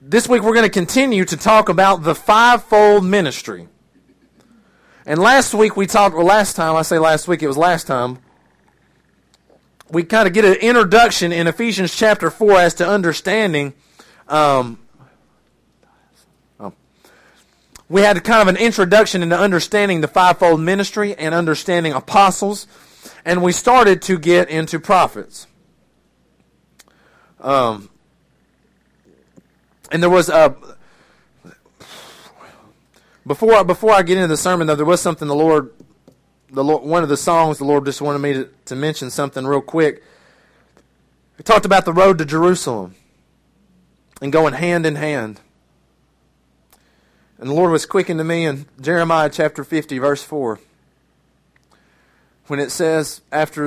This week we're going to continue to talk about the fivefold ministry. And last week we talked, or last time, I say last week, it was last time, we kind of get an introduction in Ephesians chapter 4 as to understanding. We had kind of an introduction into understanding the fivefold ministry and understanding apostles. And we started to get into prophets. And there was before I get into the sermon, though, there was something the Lord, one of the songs the Lord just wanted me to mention something real quick. We talked about the road to Jerusalem and going hand in hand. And the Lord was quickened to me in Jeremiah chapter 50, verse 4, when it says, after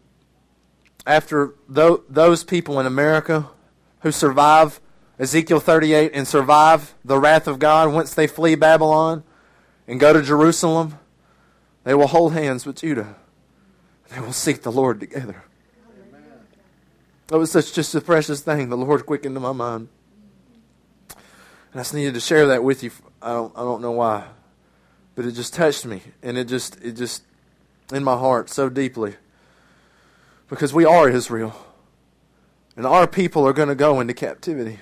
those people in America who survive Ezekiel 38 and survive the wrath of God, once they flee Babylon and go to Jerusalem, they will hold hands with Judah. They will seek the Lord together. Amen. That was just a precious thing the Lord quickened to my mind. And I just needed to share that with you. I don't know why, but it just touched me, and it just in my heart so deeply, because we are Israel, and our people are going to go into captivity.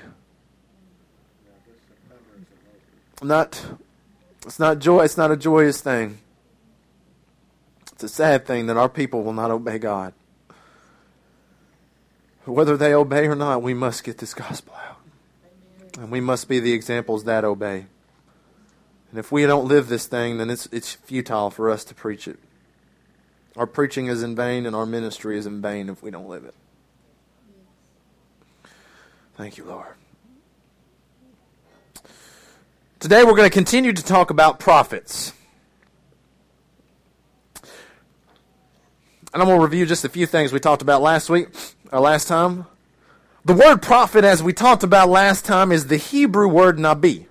It's not a joyous thing. It's a sad thing that our people will not obey God. Whether they obey or not, we must get this gospel out. And we must be the examples that obey. And if we don't live this thing, then it's futile for us to preach it. Our preaching is in vain, and our ministry is in vain if we don't live it. Thank you, Lord. Today we're going to continue to talk about prophets. And I'm going to review just a few things we talked about last time. The word prophet, as we talked about last time, is the Hebrew word nabi.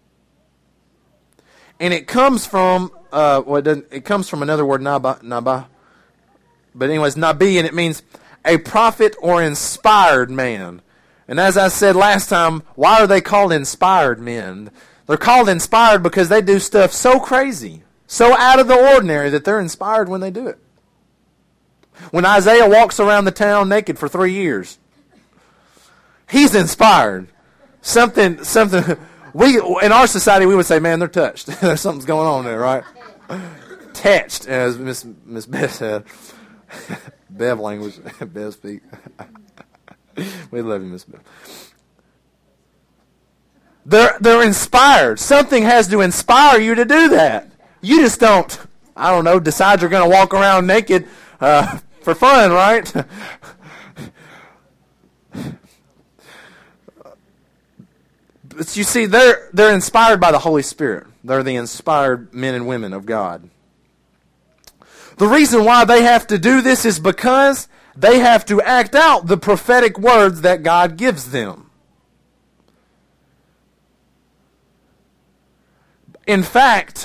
And it comes from, it comes from another word, naba. But anyways, nabi, and it means a prophet or inspired man. And as I said last time, why are they called inspired men? They're called inspired because they do stuff so crazy, so out of the ordinary, that they're inspired when they do it. When Isaiah walks around the town naked for 3 years, he's inspired. Something. We in our society we would say, man, they're touched. There's something's going on there, right? Touched, as Miss Beth said. Bev language. Bev speak. We love you, Miss Beth. They're inspired. Something has to inspire you to do that. You just don't, decide you're going to walk around naked for fun, right? But you see, they're inspired by the Holy Spirit. They're the inspired men and women of God. The reason why they have to do this is because they have to act out the prophetic words that God gives them. In fact,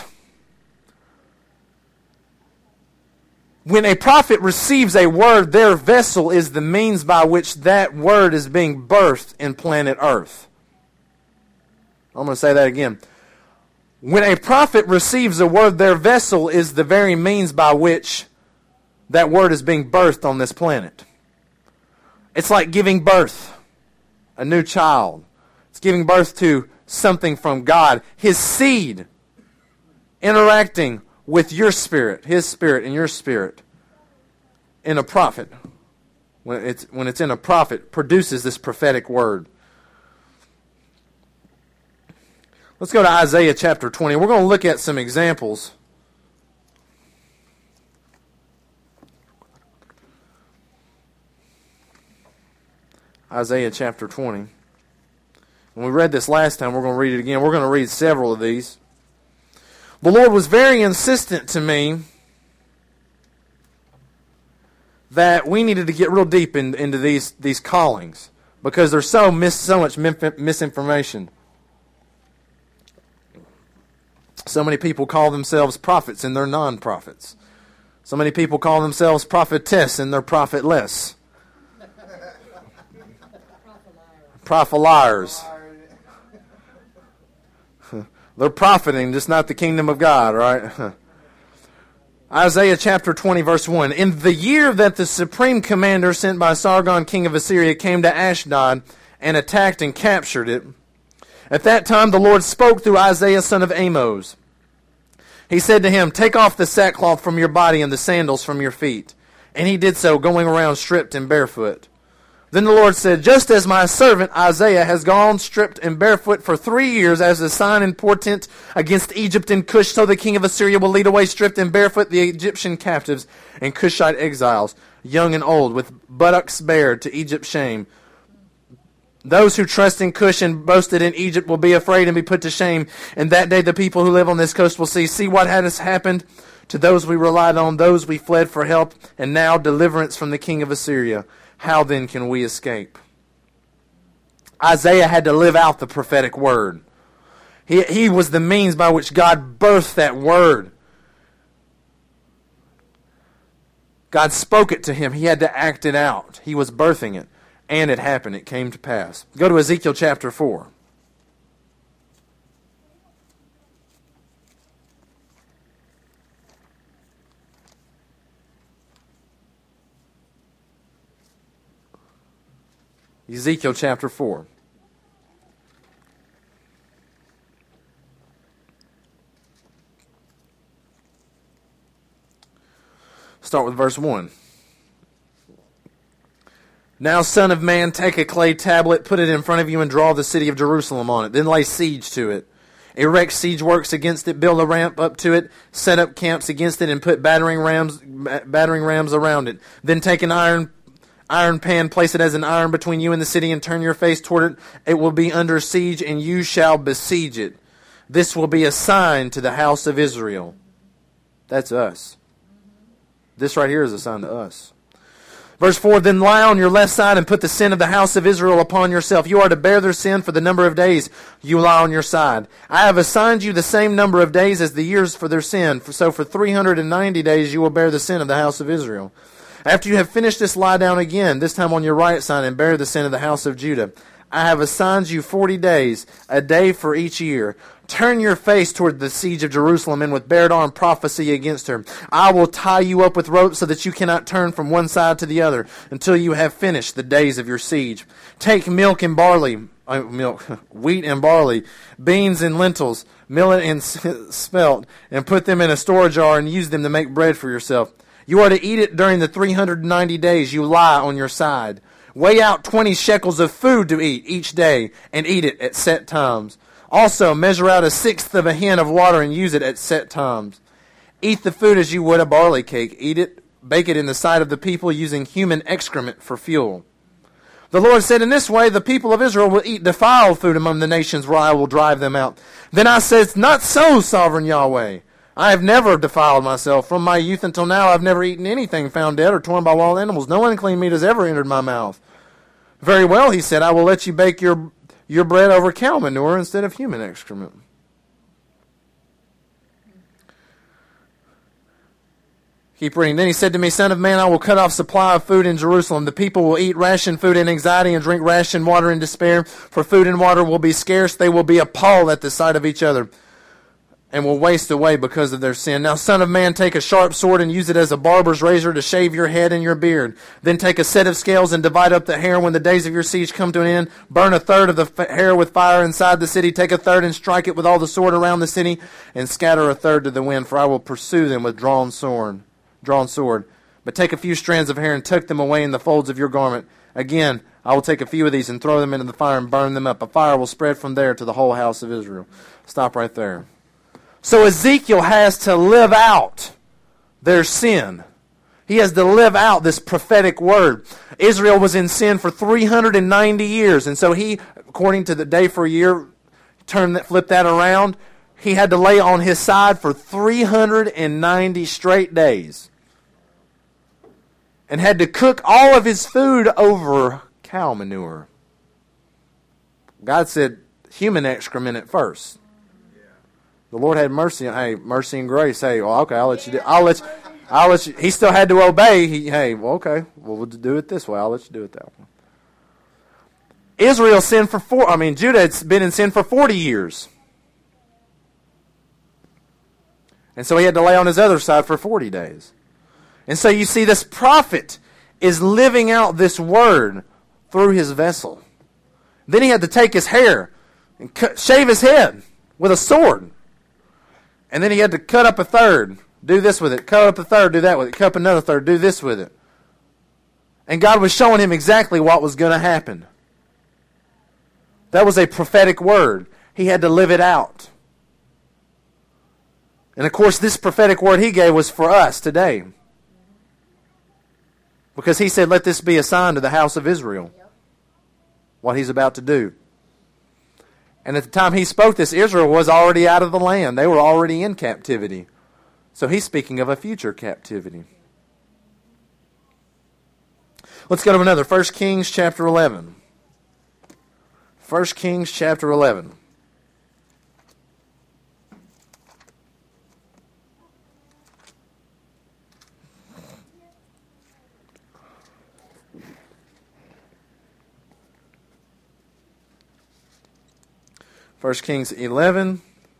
when a prophet receives a word, their vessel is the means by which that word is being birthed in planet Earth. I'm going to say that again. When a prophet receives a word, their vessel is the very means by which that word is being birthed on this planet. It's like giving birth, a new child. It's giving birth to something from God. His seed interacting with your spirit, His spirit and your spirit in a prophet. When it's in a prophet, produces this prophetic word. Let's go to Isaiah chapter 20. We're going to look at some examples. Isaiah chapter 20. When we read this last time, we're going to read it again. We're going to read several of these. The Lord was very insistent to me that we needed to get real deep into these callings, because there's so much misinformation. So many people call themselves prophets and they're non-prophets. So many people call themselves prophetess and they're prophetless. Propheliars. They're profiting, just not the kingdom of God, right? Isaiah chapter 20, verse 1. In the year that the supreme commander sent by Sargon, king of Assyria, came to Ashdod and attacked and captured it, at that time the Lord spoke through Isaiah, son of Amos. He said to him, take off the sackcloth from your body and the sandals from your feet. And he did so, going around stripped and barefoot. Then the Lord said, just as my servant Isaiah has gone stripped and barefoot for 3 years as a sign and portent against Egypt and Cush, so the king of Assyria will lead away stripped and barefoot the Egyptian captives and Cushite exiles, young and old, with buttocks bared, to Egypt's shame. Those who trust in Cush and boasted in Egypt will be afraid and be put to shame. And that day the people who live on this coast will see what has happened to those we relied on, those we fled for help, and now deliverance from the king of Assyria. How then can we escape? Isaiah had to live out the prophetic word. He was the means by which God birthed that word. God spoke it to him. He had to act it out. He was birthing it. And it happened. It came to pass. Go to Ezekiel chapter 4. Ezekiel chapter 4. Start with verse 1. Now, son of man, take a clay tablet, put it in front of you, and draw the city of Jerusalem on it. Then lay siege to it. Erect siege works against it, build a ramp up to it, set up camps against it, and put battering rams around it. Then take an iron pan, place it as an iron between you and the city, and turn your face toward it. It will be under siege, and you shall besiege it. This will be a sign to the house of Israel. That's us. This right here is a sign to us. Verse 4, then lie on your left side and put the sin of the house of Israel upon yourself. You are to bear their sin for the number of days you lie on your side. I have assigned you the same number of days as the years for their sin. So for 390 days you will bear the sin of the house of Israel. After you have finished this, lie down again, this time on your right side, and bear the sin of the house of Judah. I have assigned you 40 days, a day for each year. Turn your face toward the siege of Jerusalem, and with bared arm prophesy against her. I will tie you up with ropes so that you cannot turn from one side to the other until you have finished the days of your siege. Take wheat and barley, beans and lentils, millet and spelt, and put them in a store jar and use them to make bread for yourself. You are to eat it during the 390 days you lie on your side. Weigh out 20 shekels of food to eat each day, and eat it at set times. Also, measure out 1/6 of a hin of water and use it at set times. Eat the food as you would a barley cake. Eat it, bake it in the sight of the people, using human excrement for fuel. The Lord said, in this way the people of Israel will eat defiled food among the nations where I will drive them out. Then I said, not so, sovereign Yahweh. I have never defiled myself. From my youth until now I have never eaten anything found dead or torn by wild animals. No unclean meat has ever entered my mouth. Very well, he said, I will let you bake your bread over cow manure instead of human excrement. Keep reading. Then he said to me, son of man, I will cut off supply of food in Jerusalem. The people will eat ration food in anxiety and drink ration water in despair. For food and water will be scarce. They will be appalled at the sight of each other and will waste away because of their sin. Now, son of man, take a sharp sword and use it as a barber's razor to shave your head and your beard. Then take a set of scales and divide up the hair when the days of your siege come to an end. Burn 1/3 of the hair with fire inside the city. Take 1/3 and strike it with all the sword around the city, and scatter 1/3 to the wind, for I will pursue them with drawn sword. But take a few strands of hair and tuck them away in the folds of your garment. Again, I will take a few of these and throw them into the fire and burn them up. A fire will spread from there to the whole house of Israel. Stop right there. So Ezekiel has to live out their sin. He has to live out this prophetic word. Israel was in sin for 390 years. And so he, according to the day for a year, flip that around, he had to lay on his side for 390 straight days. And had to cook all of his food over cow manure. God said human excrement at first. The Lord had mercy, mercy and grace. Hey, well, okay, I'll let you do. I'll let you. He still had to obey. Okay, we'll do it this way. I'll let you do it that way. Israel sinned Judah had been in sin for 40 years. And so he had to lay on his other side for 40 days. And so you see, this prophet is living out this word through his vessel. Then he had to take his hair and shave his head with a sword. And then he had to cut up a third, do this with it, cut up a third, do that with it, cut up another third, do this with it. And God was showing him exactly what was going to happen. That was a prophetic word. He had to live it out. And of course, this prophetic word he gave was for us today. Because he said, let this be a sign to the house of Israel. What he's about to do. And at the time he spoke this, Israel was already out of the land. They were already in captivity. So he's speaking of a future captivity. Let's go to another. 1 Kings chapter 11. 1 Kings chapter 11. First Kings 11,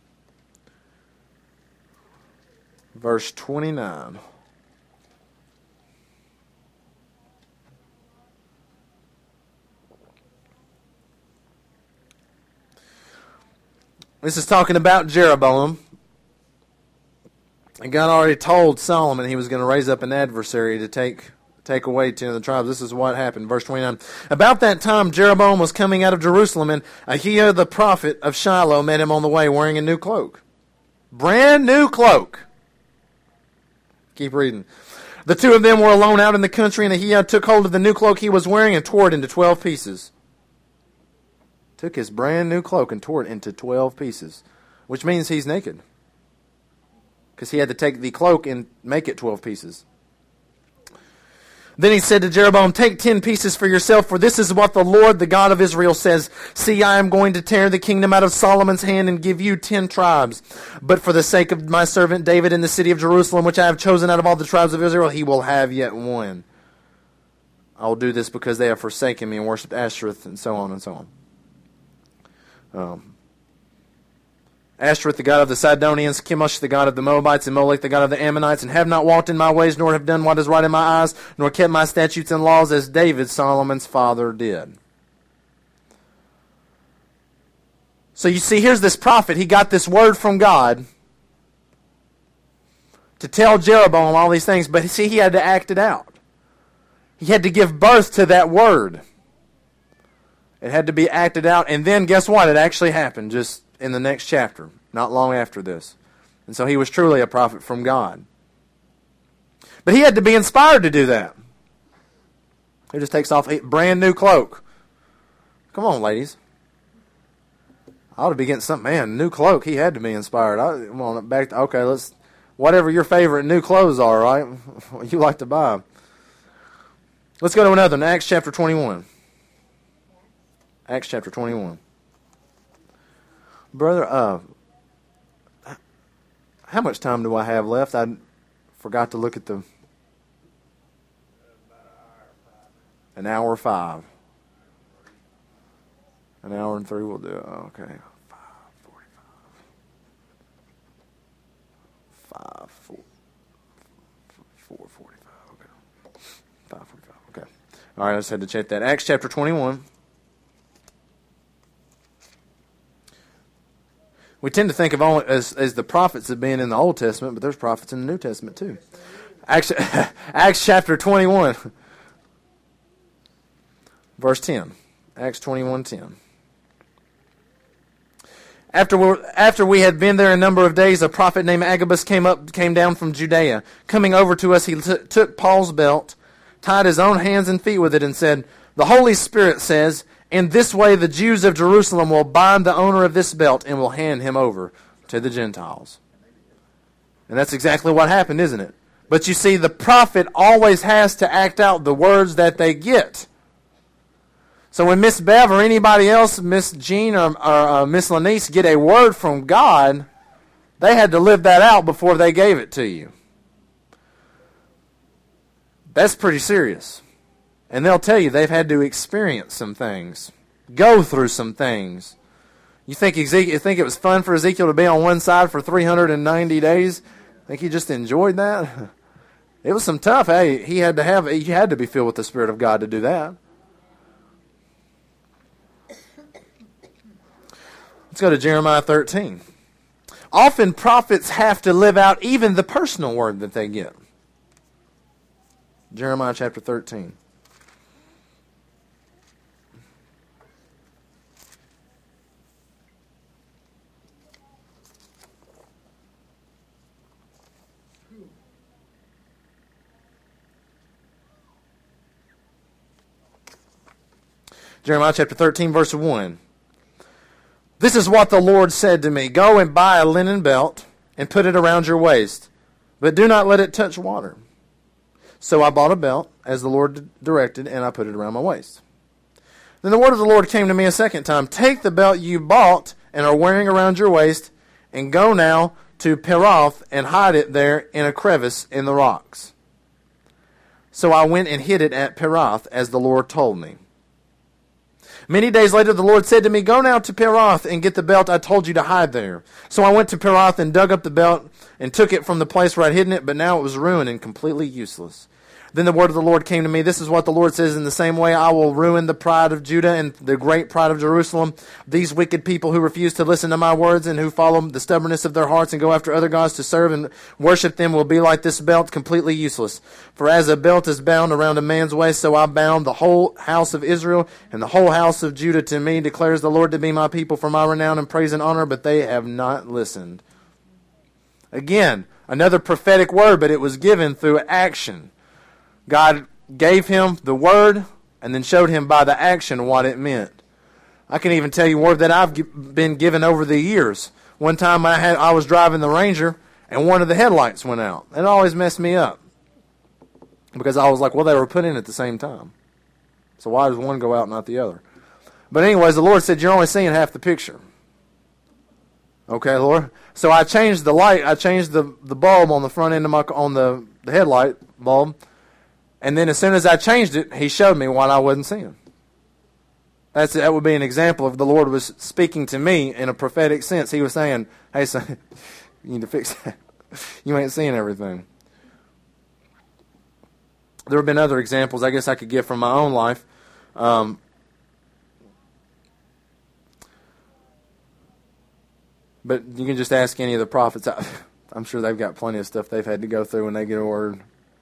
verse 29. This is talking about Jeroboam. And God already told Solomon he was going to raise up an adversary to take away 10 of the tribes. This is what happened. Verse 29. About that time, Jeroboam was coming out of Jerusalem, and Ahijah the prophet of Shiloh met him on the way wearing a new cloak. Brand new cloak. Keep reading. The two of them were alone out in the country, and Ahijah took hold of the new cloak he was wearing and tore it into 12 pieces. Took his brand new cloak and tore it into 12 pieces, which means he's naked. Because he had to take the cloak and make it 12 pieces. Then he said to Jeroboam, take 10 pieces for yourself, for this is what the Lord, the God of Israel, says. See, I am going to tear the kingdom out of Solomon's hand and give you 10 tribes. But for the sake of my servant David in the city of Jerusalem, which I have chosen out of all the tribes of Israel, he will have yet one. I will do this because they have forsaken me and worshipped Ashtoreth, and so on and so on. Ashtoreth, the god of the Sidonians, Chemosh, the god of the Moabites, and Molech, the god of the Ammonites, and have not walked in my ways, nor have done what is right in my eyes, nor kept my statutes and laws, as David, Solomon's father, did. So you see, here's this prophet. He got this word from God to tell Jeroboam all these things, but see, he had to act it out. He had to give birth to that word. It had to be acted out, and then guess what? It actually happened just in the next chapter, not long after this. And so he was truly a prophet from God. But he had to be inspired to do that. He just takes off a brand new cloak. Come on, ladies. I ought to be getting something. Man, new cloak. He had to be inspired. Let's, whatever your favorite new clothes are, right? What you like to buy. Let's go to another. Acts chapter 21. Acts chapter 21. Brother, how much time do I have left? I forgot to look at the... An hour 5. An hour and 3 we'll do it. Okay. 5:45. 4:45. Okay. 5:45. Okay. All right, I just had to check that. Acts chapter 21. We tend to think of only as the prophets as being in the Old Testament, but there's prophets in the New Testament too. Acts chapter 21, verse 10. Acts 21:10. After we had been there a number of days, a prophet named Agabus came down from Judea. Coming over to us, he took Paul's belt, tied his own hands and feet with it, and said, "The Holy Spirit says, in this way the Jews of Jerusalem will bind the owner of this belt and will hand him over to the Gentiles." And that's exactly what happened, isn't it? But you see, the prophet always has to act out the words that they get. So when Miss Bev or anybody else, Miss Jean or Miss Lanice, get a word from God, they had to live that out before they gave it to you. That's pretty serious. And they'll tell you they've had to experience some things, go through some things. You think it was fun for Ezekiel to be on one side for 390 days? Think he just enjoyed that? It was some tough. Hey, he had to be filled with the Spirit of God to do that. Let's go to Jeremiah 13. Often prophets have to live out even the personal word that they get. Jeremiah chapter 13. Jeremiah chapter 13, verse 1. This is what the Lord said to me. Go and buy a linen belt and put it around your waist, but do not let it touch water. So I bought a belt, as the Lord directed, and I put it around my waist. Then the word of the Lord came to me a second time. Take the belt you bought and are wearing around your waist, and go now to Perath and hide it there in a crevice in the rocks. So I went and hid it at Perath, as the Lord told me. Many days later, the Lord said to me, Go now to Perath and get the belt I told you to hide there. So I went to Perath and dug up the belt and took it from the place where I'd hidden it, but now it was ruined and completely useless. Then the word of the Lord came to me. This is what the Lord says, in the same way I will ruin the pride of Judah and the great pride of Jerusalem. These wicked people who refuse to listen to my words and who follow the stubbornness of their hearts and go after other gods to serve and worship them will be like this belt, completely useless. For as a belt is bound around a man's waist, so I bound the whole house of Israel and the whole house of Judah to me, declares the Lord, to be my people for my renown and praise and honor, but they have not listened. Again, another prophetic word, but it was given through action. God gave him the word and then showed him by the action what it meant. I can even tell you word that I've been given over the years. One time I was driving the Ranger and one of the headlights went out. It always messed me up because I was like, well, they were put in at the same time. So why does one go out and not the other? But anyways, the Lord said, you're only seeing half the picture. Okay, Lord. So I changed the light. I changed the bulb on the front end of on the headlight bulb. And then as soon as I changed it, he showed me what I wasn't seeing. That would be an example of the Lord was speaking to me in a prophetic sense. He was saying, hey, son, you need to fix that. You ain't seeing everything. There have been other examples I guess I could give from my own life. But you can just ask any of the prophets. I'm sure they've got plenty of stuff they've had to go through when they get a word.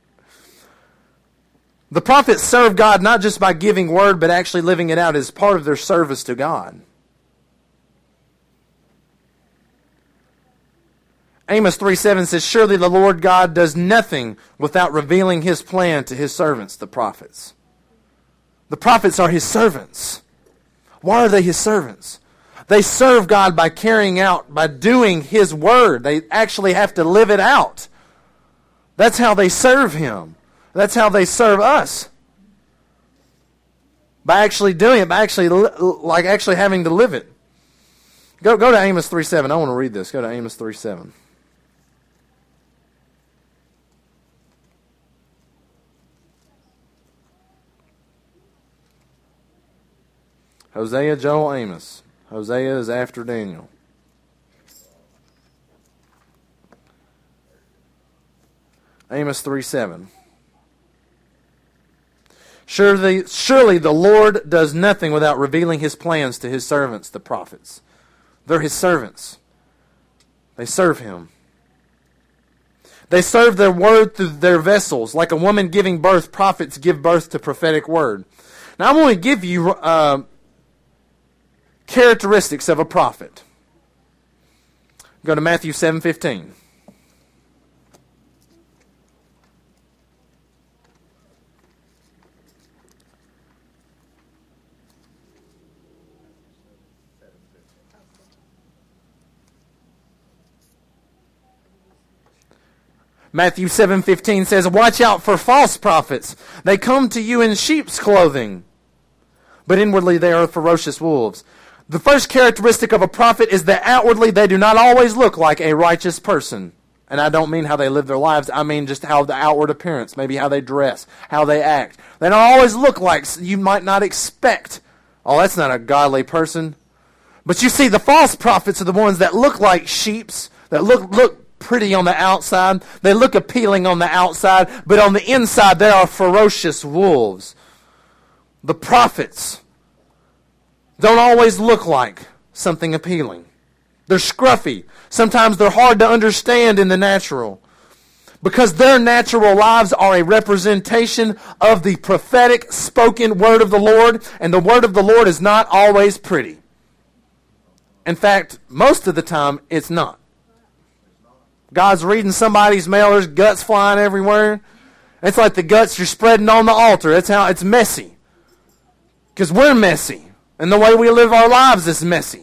The prophets serve God not just by giving word, but actually living it out as part of their service to God. Amos 3:7 says, Surely the Lord God does nothing without revealing his plan to his servants, the prophets. The prophets are his servants. Why are they his servants? They serve God by carrying out, by doing his word. They actually have to live it out. That's how they serve him. That's how they serve us. By actually doing it, by actually having to live it. Go to Amos 3:7. I want to read this. Go to Amos 3:7. Hosea, Joel, Amos. Hosea is after Daniel. Amos 3:7. Surely the Lord does nothing without revealing his plans to his servants, the prophets. They're his servants. They serve him. They serve their word through their vessels. Like a woman giving birth, prophets give birth to prophetic word. Now I'm going to give you characteristics of a prophet. Go to Matthew 7:15. Matthew 7:15 says, Watch out for false prophets. They come to you in sheep's clothing, but inwardly they are ferocious wolves. The first characteristic of a prophet is that outwardly they do not always look like a righteous person. And I don't mean how they live their lives. I mean just how the outward appearance, maybe how they dress, how they act. They don't always look like you might not expect. Oh, that's not a godly person. But you see, the false prophets are the ones that look like sheeps, that look pretty on the outside. They look appealing on the outside, but on the inside they are ferocious wolves. The prophets don't always look like something appealing. They're scruffy. Sometimes they're hard to understand in the natural, because their natural lives are a representation of the prophetic spoken word of the Lord, and the word of the Lord is not always pretty. In fact, most of the time, it's not. God's reading somebody's mail, there's guts flying everywhere. It's like the guts you're spreading on the altar. That's how it's messy. Because we're messy, and the way we live our lives is messy.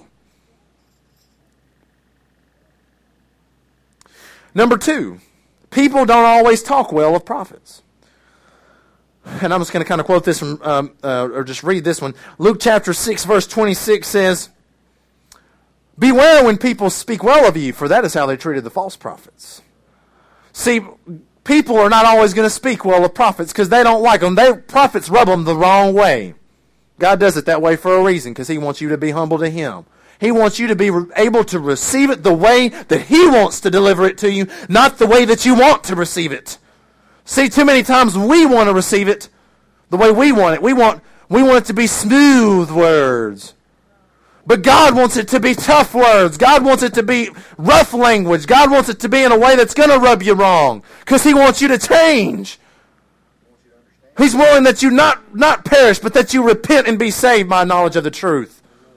Number 2, people don't always talk well of prophets. And I'm just going to kind of quote this from, or just read this one. Luke chapter 6, verse 26 says, "Beware when people speak well of you, for that is how they treated the false prophets." See, people are not always going to speak well of prophets because they don't like them. Prophets rub them the wrong way. God does it that way for a reason, because He wants you to be humble to Him. He wants you to be able to receive it the way that He wants to deliver it to you, not the way that you want to receive it. See, too many times we want to receive it the way we want it. We want it to be smooth words. But God wants it to be tough words. God wants it to be rough language. God wants it to be in a way that's going to rub you wrong, because He wants you to change. He's willing that you not perish, but that you repent and be saved by knowledge of the truth.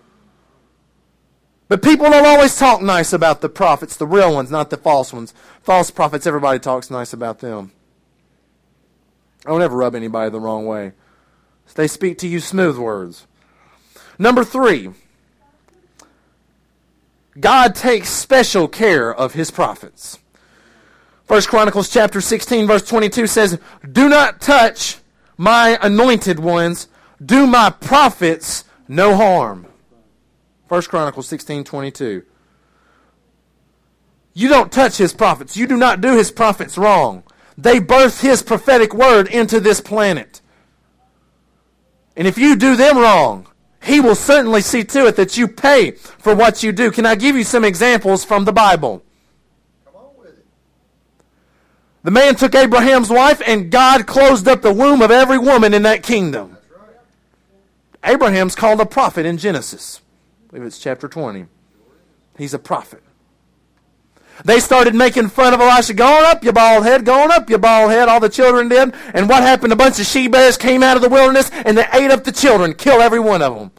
But people don't always talk nice about the prophets, the real ones, not the false ones. False prophets, everybody talks nice about them. Don't ever rub anybody the wrong way. They speak to you smooth words. Number 3, God takes special care of His prophets. 1 Chronicles chapter 16, verse 22 says, "Do not touch my anointed ones. Do my prophets no harm." 1 Chronicles 16:22. You don't touch His prophets. You do not do His prophets wrong. They birth His prophetic word into this planet. And if you do them wrong, He will certainly see to it that you pay for what you do. Can I give you some examples from the Bible? Come on with it. The man took Abraham's wife, and God closed up the womb of every woman in that kingdom. That's right. Abraham's called a prophet in Genesis. I believe it's chapter 20. He's a prophet. They started making fun of Elisha. "Going up, you bald head. Going up, you bald head." All the children did. And what happened? A bunch of she-bears came out of the wilderness, and they ate up the children. Killed every one of them.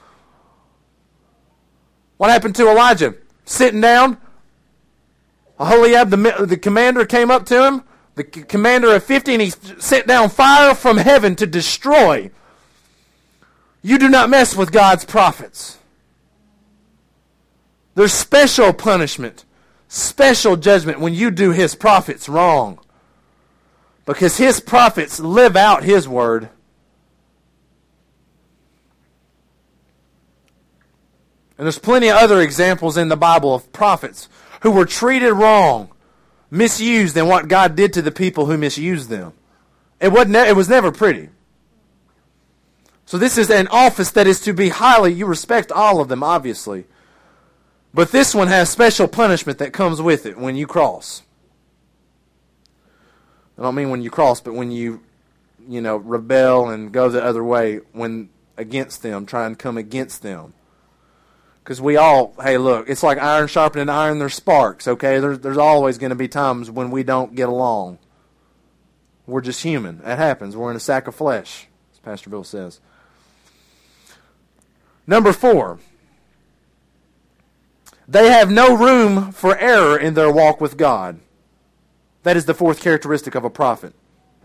What happened to Elijah? Sitting down. Aholiab, the commander, came up to him. The commander of 50, and he sent down fire from heaven to destroy. You do not mess with God's prophets. There's special punishment, special judgment when you do His prophets wrong. Because His prophets live out His word. And there's plenty of other examples in the Bible of prophets who were treated wrong, misused in what God did to the people who misused them. It was never pretty. So this is an office that is to be you respect all of them, obviously. But this one has special punishment that comes with it when you cross. I don't mean when you cross, but when you rebel and go the other way against them, try and come against them. Because hey, look, it's like iron sharpening iron, there's sparks, okay? There's always going to be times when we don't get along. We're just human. That happens. We're in a sack of flesh, as Pastor Bill says. Number 4. They have no room for error in their walk with God. That is the 4th characteristic of a prophet.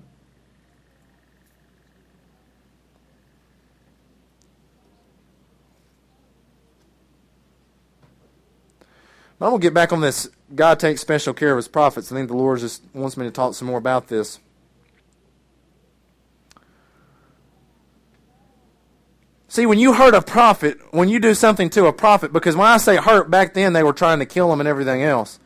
I'm going to get back on this. God takes special care of His prophets. I think the Lord just wants me to talk some more about this. See, when you hurt a prophet, when you do something to a prophet, because when I say hurt, back then they were trying to kill him and everything else.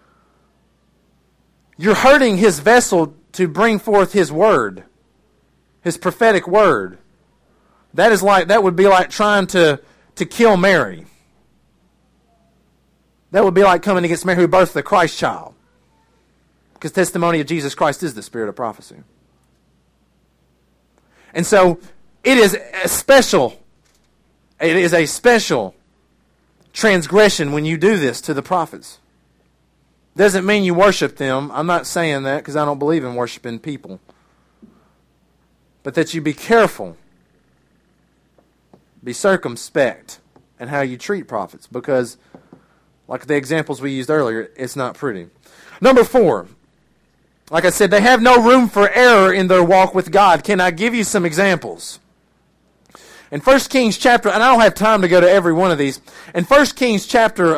You're hurting his vessel to bring forth his word, his prophetic word. That would be like trying to kill Mary. That would be like coming against Mary who birthed the Christ child. Because testimony of Jesus Christ is the spirit of prophecy. And so, it is a special transgression when you do this to the prophets. Doesn't mean you worship them. I'm not saying that because I don't believe in worshiping people. But that you be careful, be circumspect in how you treat prophets. Because, like the examples we used earlier, it's not pretty. Number 4. Like I said, they have no room for error in their walk with God. Can I give you some examples? In 1 Kings chapter, and I don't have time to go to every one of these. In 1 Kings chapter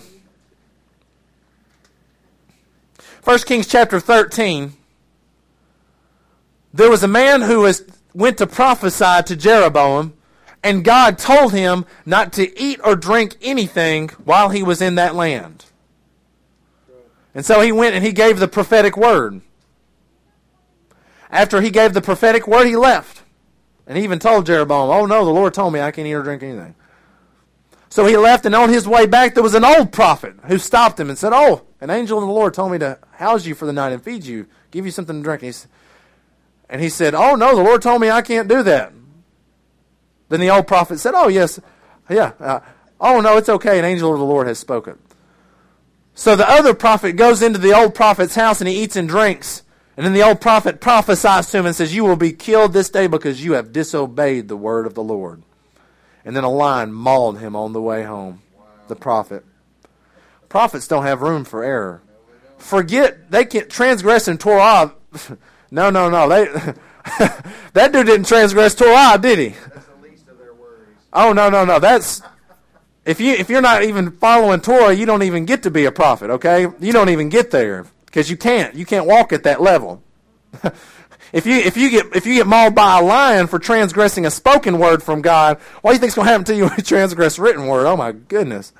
13, there was a man who went to prophesy to Jeroboam, and God told him not to eat or drink anything while he was in that land. And so he went and he gave the prophetic word. After he gave the prophetic word, he left. And he even told Jeroboam, oh no, the Lord told me I can't eat or drink anything. So he left, and on his way back, there was an old prophet who stopped him and said, oh, an angel of the Lord told me to house you for the night and feed you, give you something to drink. And he said, oh no, the Lord told me I can't do that. Then the old prophet said, oh yes, yeah, oh no, it's okay, an angel of the Lord has spoken. So the other prophet goes into the old prophet's house and he eats and drinks. And then the old prophet prophesies to him and says, you will be killed this day because you have disobeyed the word of the Lord. And then a lion mauled him on the way home. Wow. The prophet. Prophets don't have room for error. Forget, they can't transgress in Torah. No. That dude didn't transgress Torah, did he? That's the least of their worries. Oh, no. That's... If you're not even following Torah, you don't even get to be a prophet, okay? You don't even get there because you can't walk at that level. if you get mauled by a lion for transgressing a spoken word from God, what do you think's going to happen to you when you transgress written word? Oh my goodness.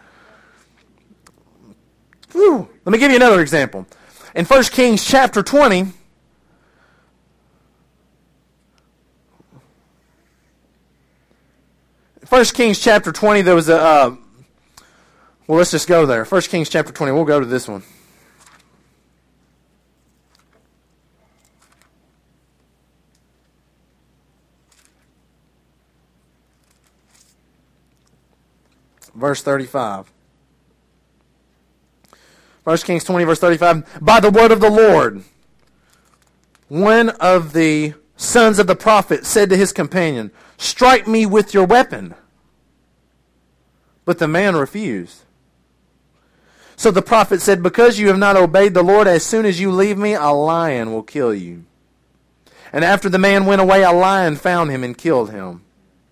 Whew. Let me give you another example. In 1 Kings chapter 20, First Kings chapter 20, there was a... well, let's just go there. 1 Kings chapter 20, we'll go to this one. Verse 35. 1 Kings 20, verse 35. By the word of the Lord, one of the sons of the prophet said to his companion, strike me with your weapon. But the man refused. So the prophet said, because you have not obeyed the Lord, as soon as you leave me, a lion will kill you. And after the man went away, a lion found him and killed him.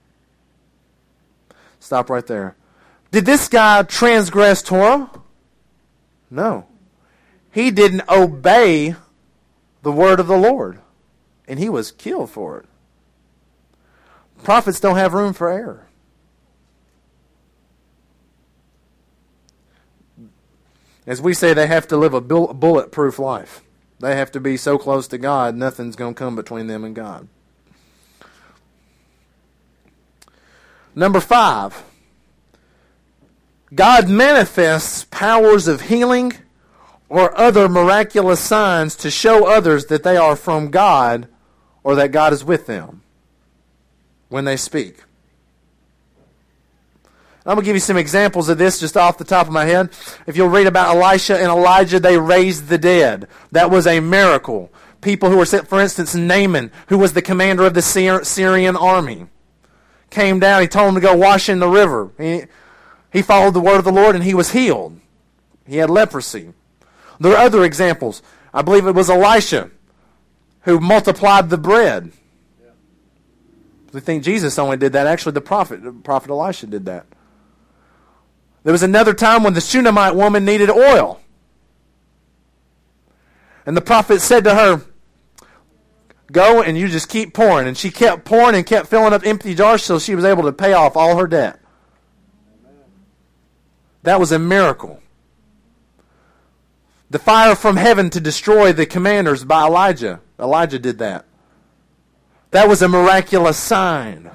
Stop right there. Did this guy transgress Torah? No. He didn't obey the word of the Lord. And he was killed for it. Prophets don't have room for error. As we say, they have to live a bulletproof life. They have to be so close to God, nothing's going to come between them and God. Number 5. God manifests powers of healing or other miraculous signs to show others that they are from God or that God is with them when they speak. I'm going to give you some examples of this just off the top of my head. If you'll read about Elisha and Elijah, they raised the dead. That was a miracle. People who were sent, for instance, Naaman, who was the commander of the Syrian army, came down. He told him to go wash in the river. He followed the word of the Lord and he was healed. He had leprosy. There are other examples. I believe it was Elisha who multiplied the bread. We think Jesus only did that. Actually, the prophet Elisha did that. There was another time when the Shunammite woman needed oil. And the prophet said to her, go and you just keep pouring. And she kept pouring and kept filling up empty jars till she was able to pay off all her debt. That was a miracle. The fire from heaven to destroy the commanders by Elijah. Elijah did that. That was a miraculous sign.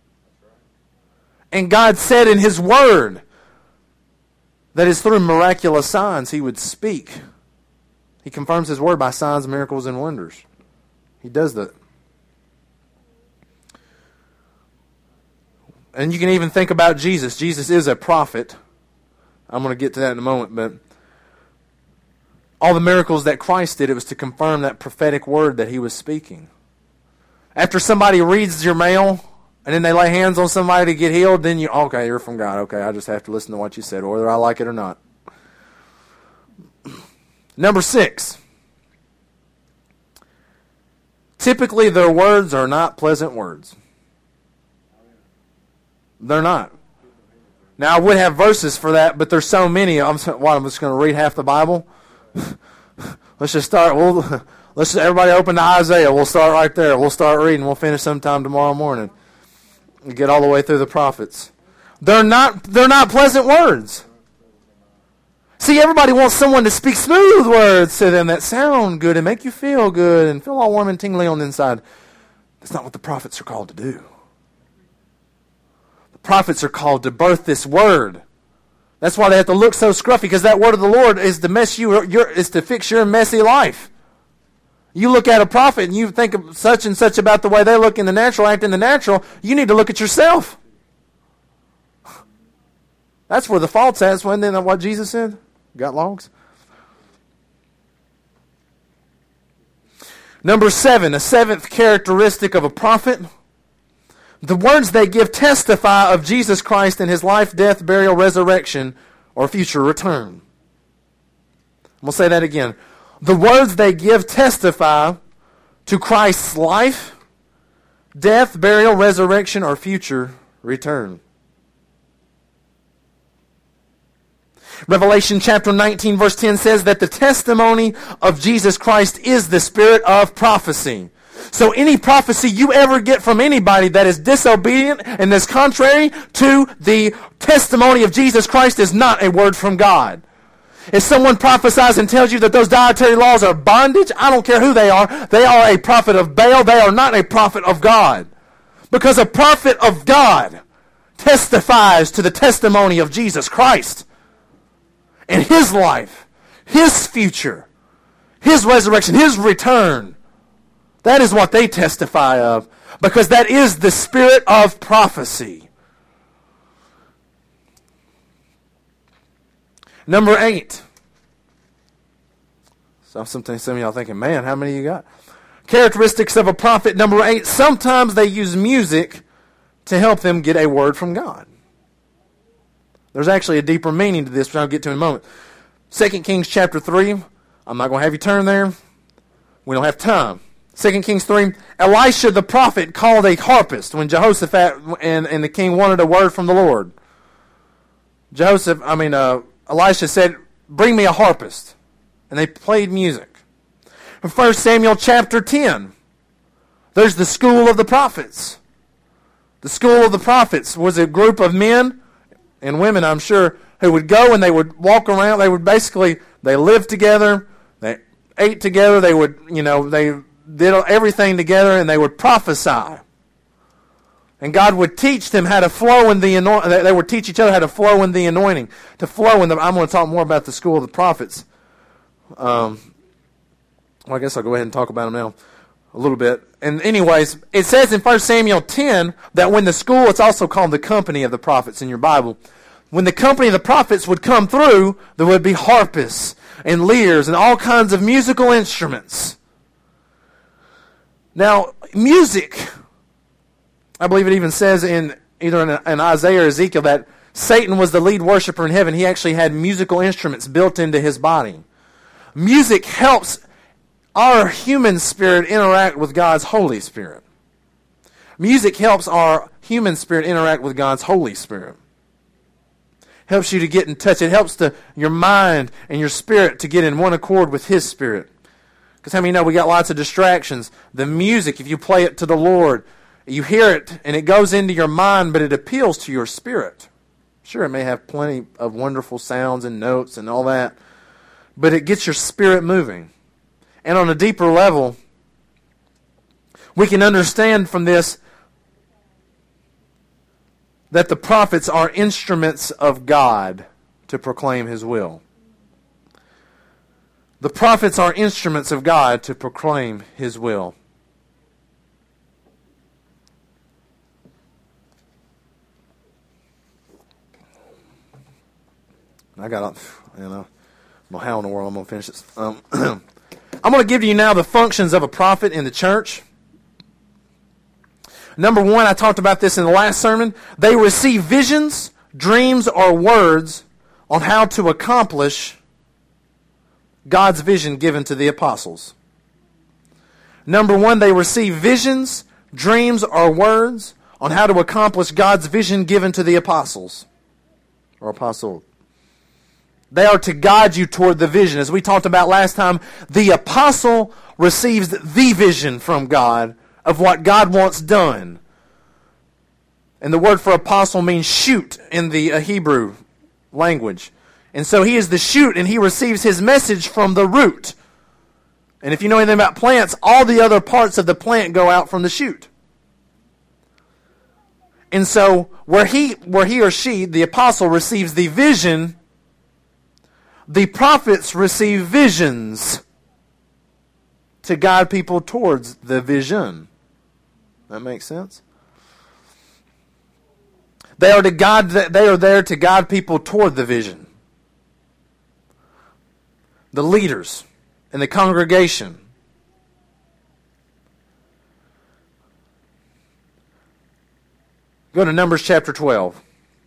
And God said in His Word that it's through miraculous signs He would speak. He confirms His word by signs, miracles, and wonders. He does that. And you can even think about Jesus. Jesus is a prophet. I'm going to get to that in a moment, but all the miracles that Christ did, it was to confirm that prophetic word that He was speaking. After somebody reads your mail, and then they lay hands on somebody to get healed, then okay, you're from God. Okay, I just have to listen to what you said, whether I like it or not. Number 6. Typically, their words are not pleasant words. They're not. Now, I would have verses for that, but there's so many. I'm just going to read half the Bible? Let's just start. Everybody open to Isaiah. We'll start right there. We'll start reading. We'll finish sometime tomorrow morning. We'll get all the way through the prophets. They're not pleasant words. See, everybody wants someone to speak smooth words to them that sound good and make you feel good and feel all warm and tingly on the inside. That's not what the prophets are called to do. Prophets are called to birth this word. That's why they have to look so scruffy, because that word of the Lord is to is to fix your messy life. You look at a prophet and you think of such and such about the way they look in the natural, act in the natural. You need to look at yourself. That's where the fault's at. That's what Jesus said. Got logs? Number 7, a 7th characteristic of a prophet. The words they give testify of Jesus Christ and His life, death, burial, resurrection, or future return. We'll say that again. The words they give testify to Christ's life, death, burial, resurrection, or future return. Revelation chapter 19 verse 10 says that the testimony of Jesus Christ is the spirit of prophecy. So any prophecy you ever get from anybody that is disobedient and is contrary to the testimony of Jesus Christ is not a word from God. If someone prophesies and tells you that those dietary laws are bondage, I don't care who they are a prophet of Baal. They are not a prophet of God. Because a prophet of God testifies to the testimony of Jesus Christ and His life, His future, His resurrection, His return. That is what they testify of, because that is the spirit of prophecy. Number 8. So sometimes some of y'all thinking, man, how many you got? Characteristics of a prophet. Number 8. Sometimes they use music to help them get a word from God. There's actually a deeper meaning to this, which I'll get to in a moment. 2 Kings chapter 3. I'm not going to have you turn there. We don't have time. 2 Kings 3, Elisha the prophet called a harpist when Jehoshaphat and the king wanted a word from the Lord. Elisha said, bring me a harpist. And they played music. In 1 Samuel chapter 10, there's the school of the prophets. The school of the prophets was a group of men and women, I'm sure, who would go and they would walk around. They lived together, they ate together, they did everything together, and they would prophesy. And God would teach them how to flow in the anointing. They would teach each other how to flow in the anointing. I'm going to talk more about the school of the prophets. I guess I'll go ahead and talk about them now a little bit. And anyways, it says in 1 Samuel 10 that when the school, it's also called the company of the prophets in your Bible. When the company of the prophets would come through, there would be harpists and lyres and all kinds of musical instruments. Now, music, I believe it even says in either in Isaiah or Ezekiel that Satan was the lead worshiper in heaven. He actually had musical instruments built into his body. Music helps our human spirit interact with God's Holy Spirit. Music helps our human spirit interact with God's Holy Spirit. Helps you to get in touch. It helps your mind and your spirit to get in one accord with His Spirit. Because how many know we got lots of distractions? The music, if you play it to the Lord, you hear it and it goes into your mind, but it appeals to your spirit. Sure, it may have plenty of wonderful sounds and notes and all that, but it gets your spirit moving. And on a deeper level, we can understand from this that the prophets are instruments of God to proclaim His will. The prophets are instruments of God to proclaim His will. I got, I don't know how in the world I'm going to finish this. I'm going to give you now the functions of a prophet in the church. Number one, I talked about this in the last sermon. They receive visions, dreams, or words on how to accomplish God's vision given to the apostles. Number one, they receive visions, dreams, or words on how to accomplish God's vision given to the apostles or apostle. They are to guide you toward the vision. As we talked about last time, the apostle receives the vision from God of what God wants done. And the word for apostle means shoot in the Hebrew language. And so he is the shoot, and he receives his message from the root. And if you know anything about plants, all the other parts of the plant go out from the shoot. And so where he or she, the apostle, receives the vision, the prophets receive visions to guide people towards the vision. That makes sense? They are there to guide people toward the vision. The leaders in the congregation. Go to Numbers chapter 12.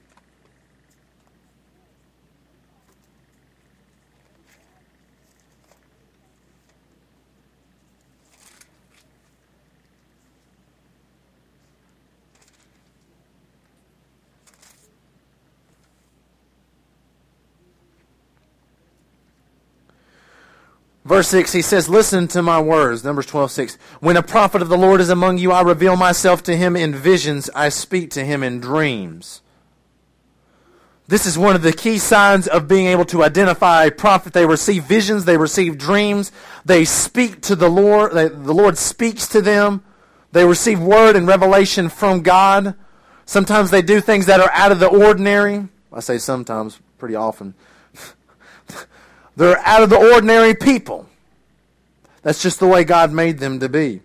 Verse 6, he says, listen to my words. Numbers 12:6. When a prophet of the Lord is among you, I reveal myself to him in visions. I speak to him in dreams. This is one of the key signs of being able to identify a prophet. They receive visions. They receive dreams. They speak to the Lord. The Lord speaks to them. They receive word and revelation from God. Sometimes they do things that are out of the ordinary. I say sometimes, pretty often. They're out of the ordinary people. That's just the way God made them to be.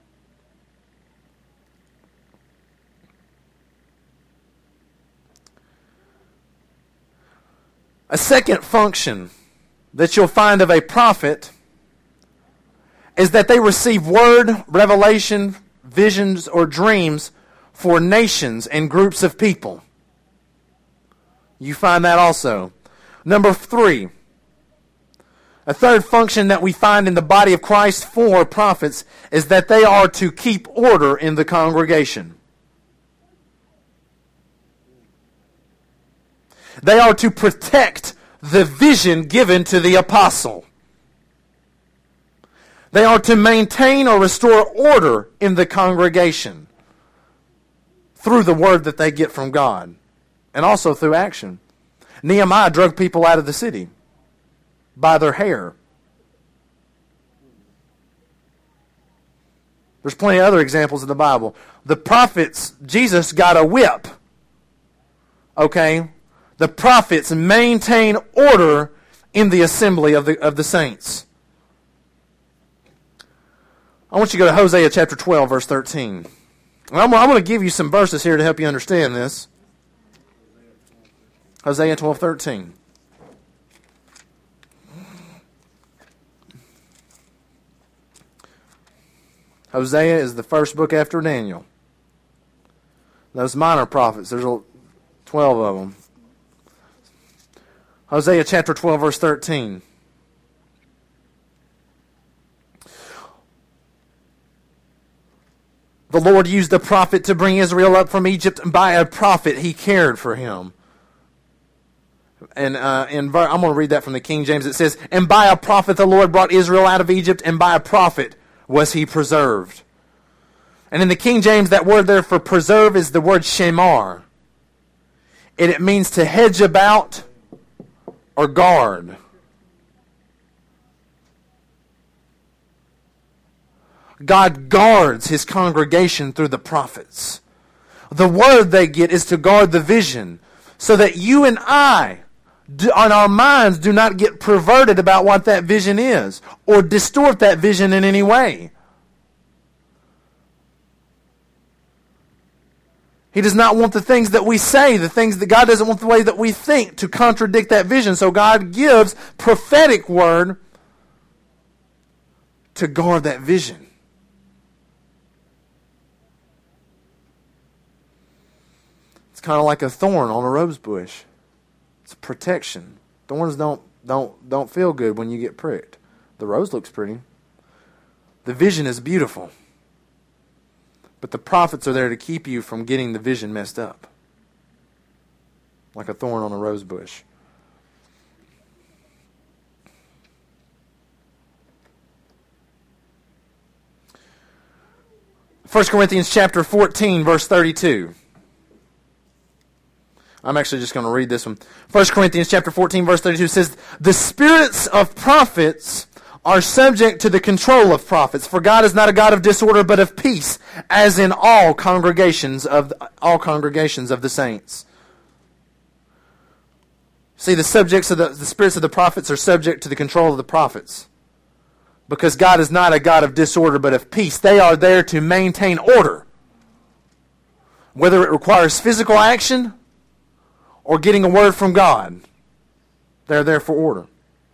A second function that you'll find of a prophet is that they receive word, revelation, visions, or dreams for nations and groups of people. You find that also. Number 3. A third function that we find in the body of Christ for prophets is that they are to keep order in the congregation. They are to protect the vision given to the apostle. They are to maintain or restore order in the congregation through the word that they get from God and also through action. Nehemiah drug people out of the city by their hair. There's plenty of other examples in the Bible. The prophets, Jesus got a whip. Okay? The prophets maintain order in the assembly of the saints. I want you to go to Hosea chapter 12, verse 13. And I'm going to give you some verses here to help you understand this. Hosea 12, 13. Hosea is the first book after Daniel. Those minor prophets, there's 12 of them. Hosea chapter 12, verse 13. The Lord used a prophet to bring Israel up from Egypt, and by a prophet he cared for him. And I'm going to read that from the King James. It says, and by a prophet the Lord brought Israel out of Egypt, and by a prophet was he preserved. And in the King James, that word there for preserve is the word shemar. And it means to hedge about or guard. God guards his congregation through the prophets. The word they get is to guard the vision, so that you and I and our minds do not get perverted about what that vision is or distort that vision in any way. He does not want the things that we say, the things that God doesn't want the way that we think to contradict that vision. So God gives prophetic word to guard that vision. It's kind of like a thorn on a rose bush. It's protection. Thorns don't feel good when you get pricked. The rose looks pretty. The vision is beautiful. But the prophets are there to keep you from getting the vision messed up. Like a thorn on a rose bush. 1 Corinthians chapter 14, verse 32. I'm actually just going to read this one. 1 Corinthians chapter 14, verse 32 says, "The spirits of prophets are subject to the control of prophets, for God is not a God of disorder, but of peace, as in all congregations of the saints." See, the spirits of the prophets are subject to the control of the prophets, because God is not a God of disorder, but of peace. They are there to maintain order, whether it requires physical action or getting a word from God. They're there for order.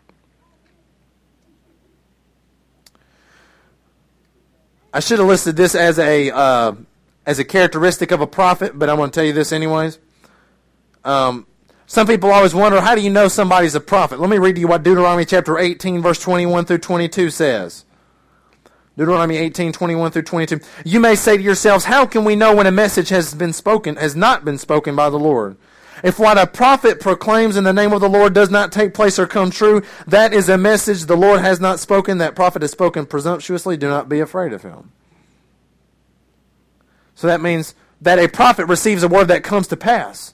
I should have listed this as a characteristic of a prophet, but I'm going to tell you this anyways. Some people always wonder, how do you know somebody's a prophet? Let me read to you what Deuteronomy chapter 18, verse 21 through 22 says. Deuteronomy 18, 21 through 22. "You may say to yourselves, how can we know when a message has not been spoken by the Lord? If what a prophet proclaims in the name of the Lord does not take place or come true, that is a message the Lord has not spoken. That prophet has spoken presumptuously. Do not be afraid of him." So that means that a prophet receives a word that comes to pass.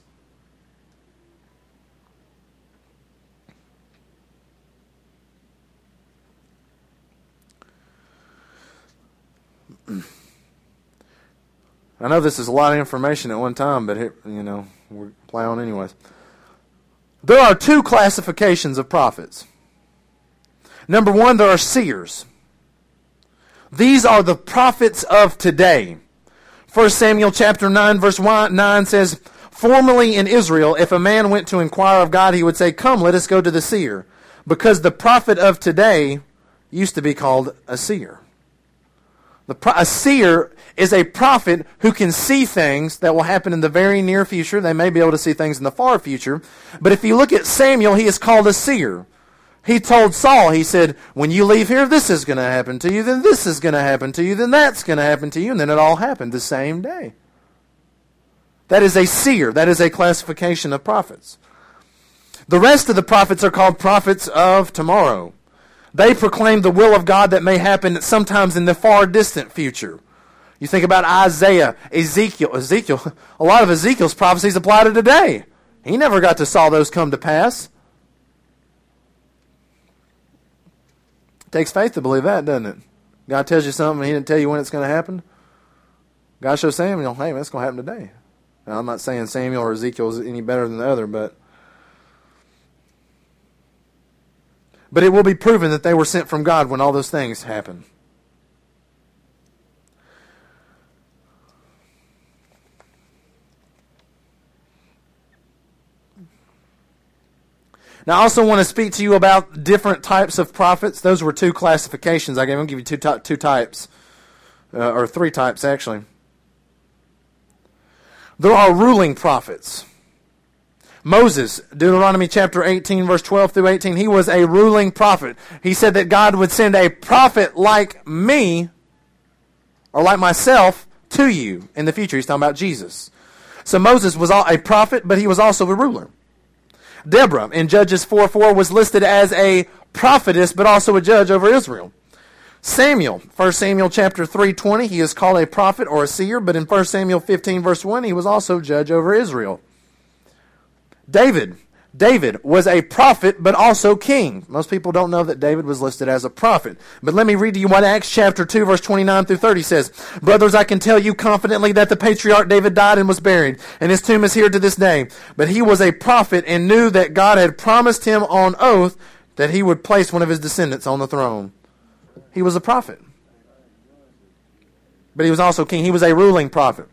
I know this is a lot of information at one time, but we're plowing anyways. There are two classifications of prophets. Number one, there are seers. These are the prophets of today. 1 Samuel chapter 9, verse 9 says, "Formerly in Israel, if a man went to inquire of God, he would say, 'Come, let us go to the seer,' because the prophet of today used to be called a seer." A seer is a prophet who can see things that will happen in the very near future. They may be able to see things in the far future. But if you look at Samuel, he is called a seer. He told Saul, he said, "When you leave here, this is going to happen to you, then this is going to happen to you, then that's going to happen to you," and then it all happened the same day. That is a seer. That is a classification of prophets. The rest of the prophets are called prophets of tomorrow. They proclaim the will of God that may happen sometimes in the far distant future. You think about Isaiah, Ezekiel. A lot of Ezekiel's prophecies apply to today. He never got to saw those come to pass. It takes faith to believe that, doesn't it? God tells you something and he didn't tell you when it's going to happen. God shows Samuel, hey, that's going to happen today. Now, I'm not saying Samuel or Ezekiel is any better than the other, but it will be proven that they were sent from God when all those things happen. Now, I also want to speak to you about different types of prophets. Those were two classifications I gave. I'm going to give you two types, or three types, actually. There are ruling prophets. Moses, Deuteronomy chapter 18, verse 12 through 18, he was a ruling prophet. He said that God would send a prophet like me, or like myself, to you in the future. He's talking about Jesus. So Moses was a prophet, but he was also a ruler. Deborah, in Judges 4:4, was listed as a prophetess, but also a judge over Israel. Samuel, 1 Samuel chapter 3:20, he is called a prophet or a seer, but in 1 Samuel 15, verse 1, he was also judge over Israel. David, David was a prophet, but also king. Most people don't know that David was listed as a prophet. But let me read to you what Acts chapter 2, verse 29 through 30 says. Brothers, I can tell you confidently that the patriarch David died and was buried, and his tomb is here to this day. But he was a prophet and knew that God had promised him on oath that he would place one of his descendants on the throne. He was a prophet. But he was also king. He was a ruling prophet.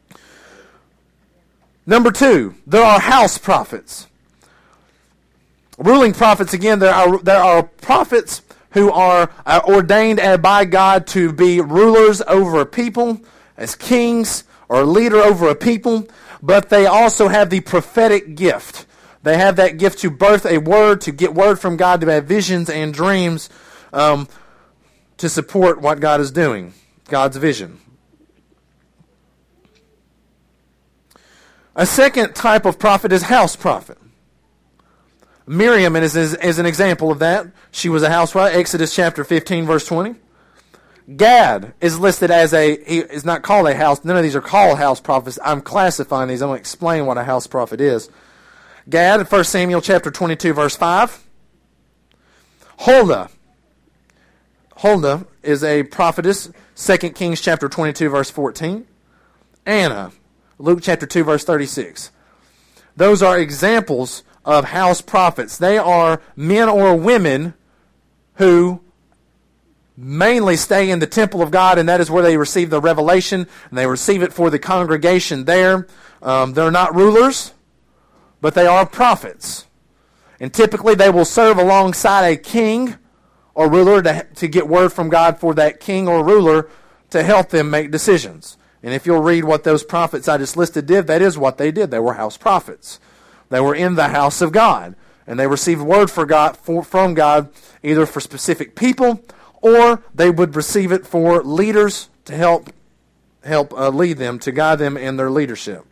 Number 2, there are house prophets. Ruling prophets, again, there are prophets who are ordained by God to be rulers over a people, as kings or a leader over a people, but they also have the prophetic gift. They have that gift to birth a word, to get word from God, to have visions and dreams to support what God is doing, God's vision. A second type of prophet is house prophet. Miriam is an example of that. She was a housewife. Exodus chapter 15, verse 20. Gad is listed as he is not called a house. None of these are called house prophets. I'm classifying these. I'm going to explain what a house prophet is. Gad, 1 Samuel chapter 22, verse 5. Huldah is a prophetess. 2 Kings chapter 22, verse 14. Anna, Luke chapter 2, verse 36. Those are examples of house prophets. They are men or women who mainly stay in the temple of God, and that is where they receive the revelation, and they receive it for the congregation there. They're not rulers, but they are prophets. And typically they will serve alongside a king or ruler to get word from God for that king or ruler to help them make decisions. And if you'll read what those prophets I just listed did, that is what they did. They were house prophets. They were in the house of God, and they received word from God, either for specific people, or they would receive it for leaders to help lead them, to guide them in their leadership.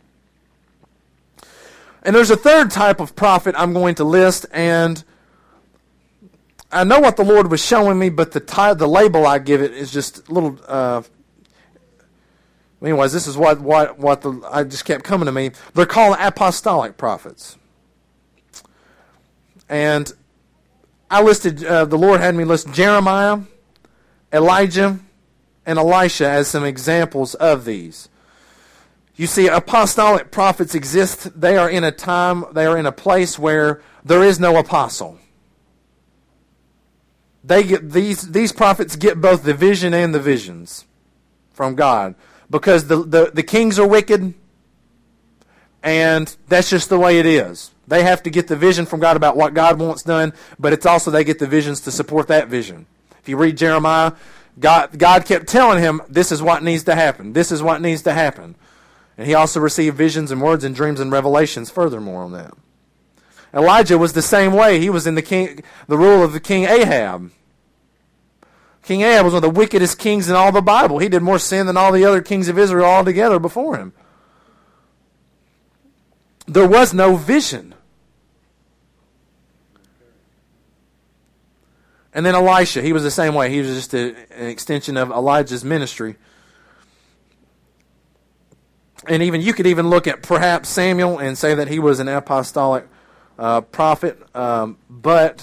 And there's a third type of prophet I'm going to list, and I know what the Lord was showing me, but the label I give it is just a little. Anyways, this is what I just kept coming to me. They're called apostolic prophets. And I listed, the Lord had me list Jeremiah, Elijah, and Elisha as some examples of these. You see, apostolic prophets exist. They are in a place where there is no apostle. These prophets get both the vision and the visions from God. Because the kings are wicked, and that's just the way it is. They have to get the vision from God about what God wants done, but it's also they get the visions to support that vision. If you read Jeremiah, God kept telling him, this is what needs to happen. This is what needs to happen. And he also received visions and words and dreams and revelations furthermore on that. Elijah was the same way. He was in the rule of the king Ahab. King Ahab was one of the wickedest kings in all the Bible. He did more sin than all the other kings of Israel altogether before him. There was no vision. And then Elisha, he was the same way. He was just an extension of Elijah's ministry. And you could even look at perhaps Samuel and say that he was an apostolic prophet, but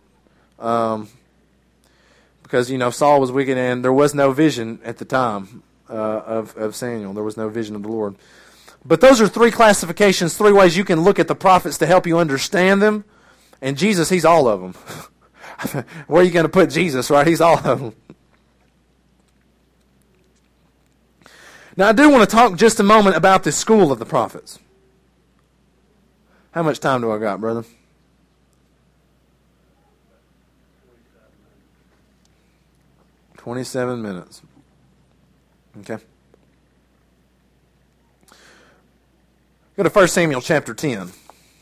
because Saul was wicked and there was no vision at the time of Samuel. There was no vision of the Lord. But those are three classifications, three ways you can look at the prophets to help you understand them. And Jesus, he's all of them. Where are you going to put Jesus, right? He's all of them. Now, I do want to talk just a moment about the school of the prophets. How much time do I got, brother? 27 minutes. Okay. Go to 1 Samuel chapter 10.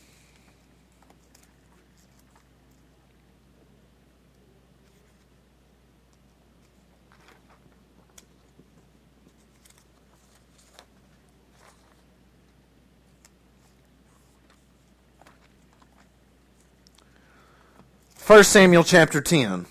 First Samuel chapter 10.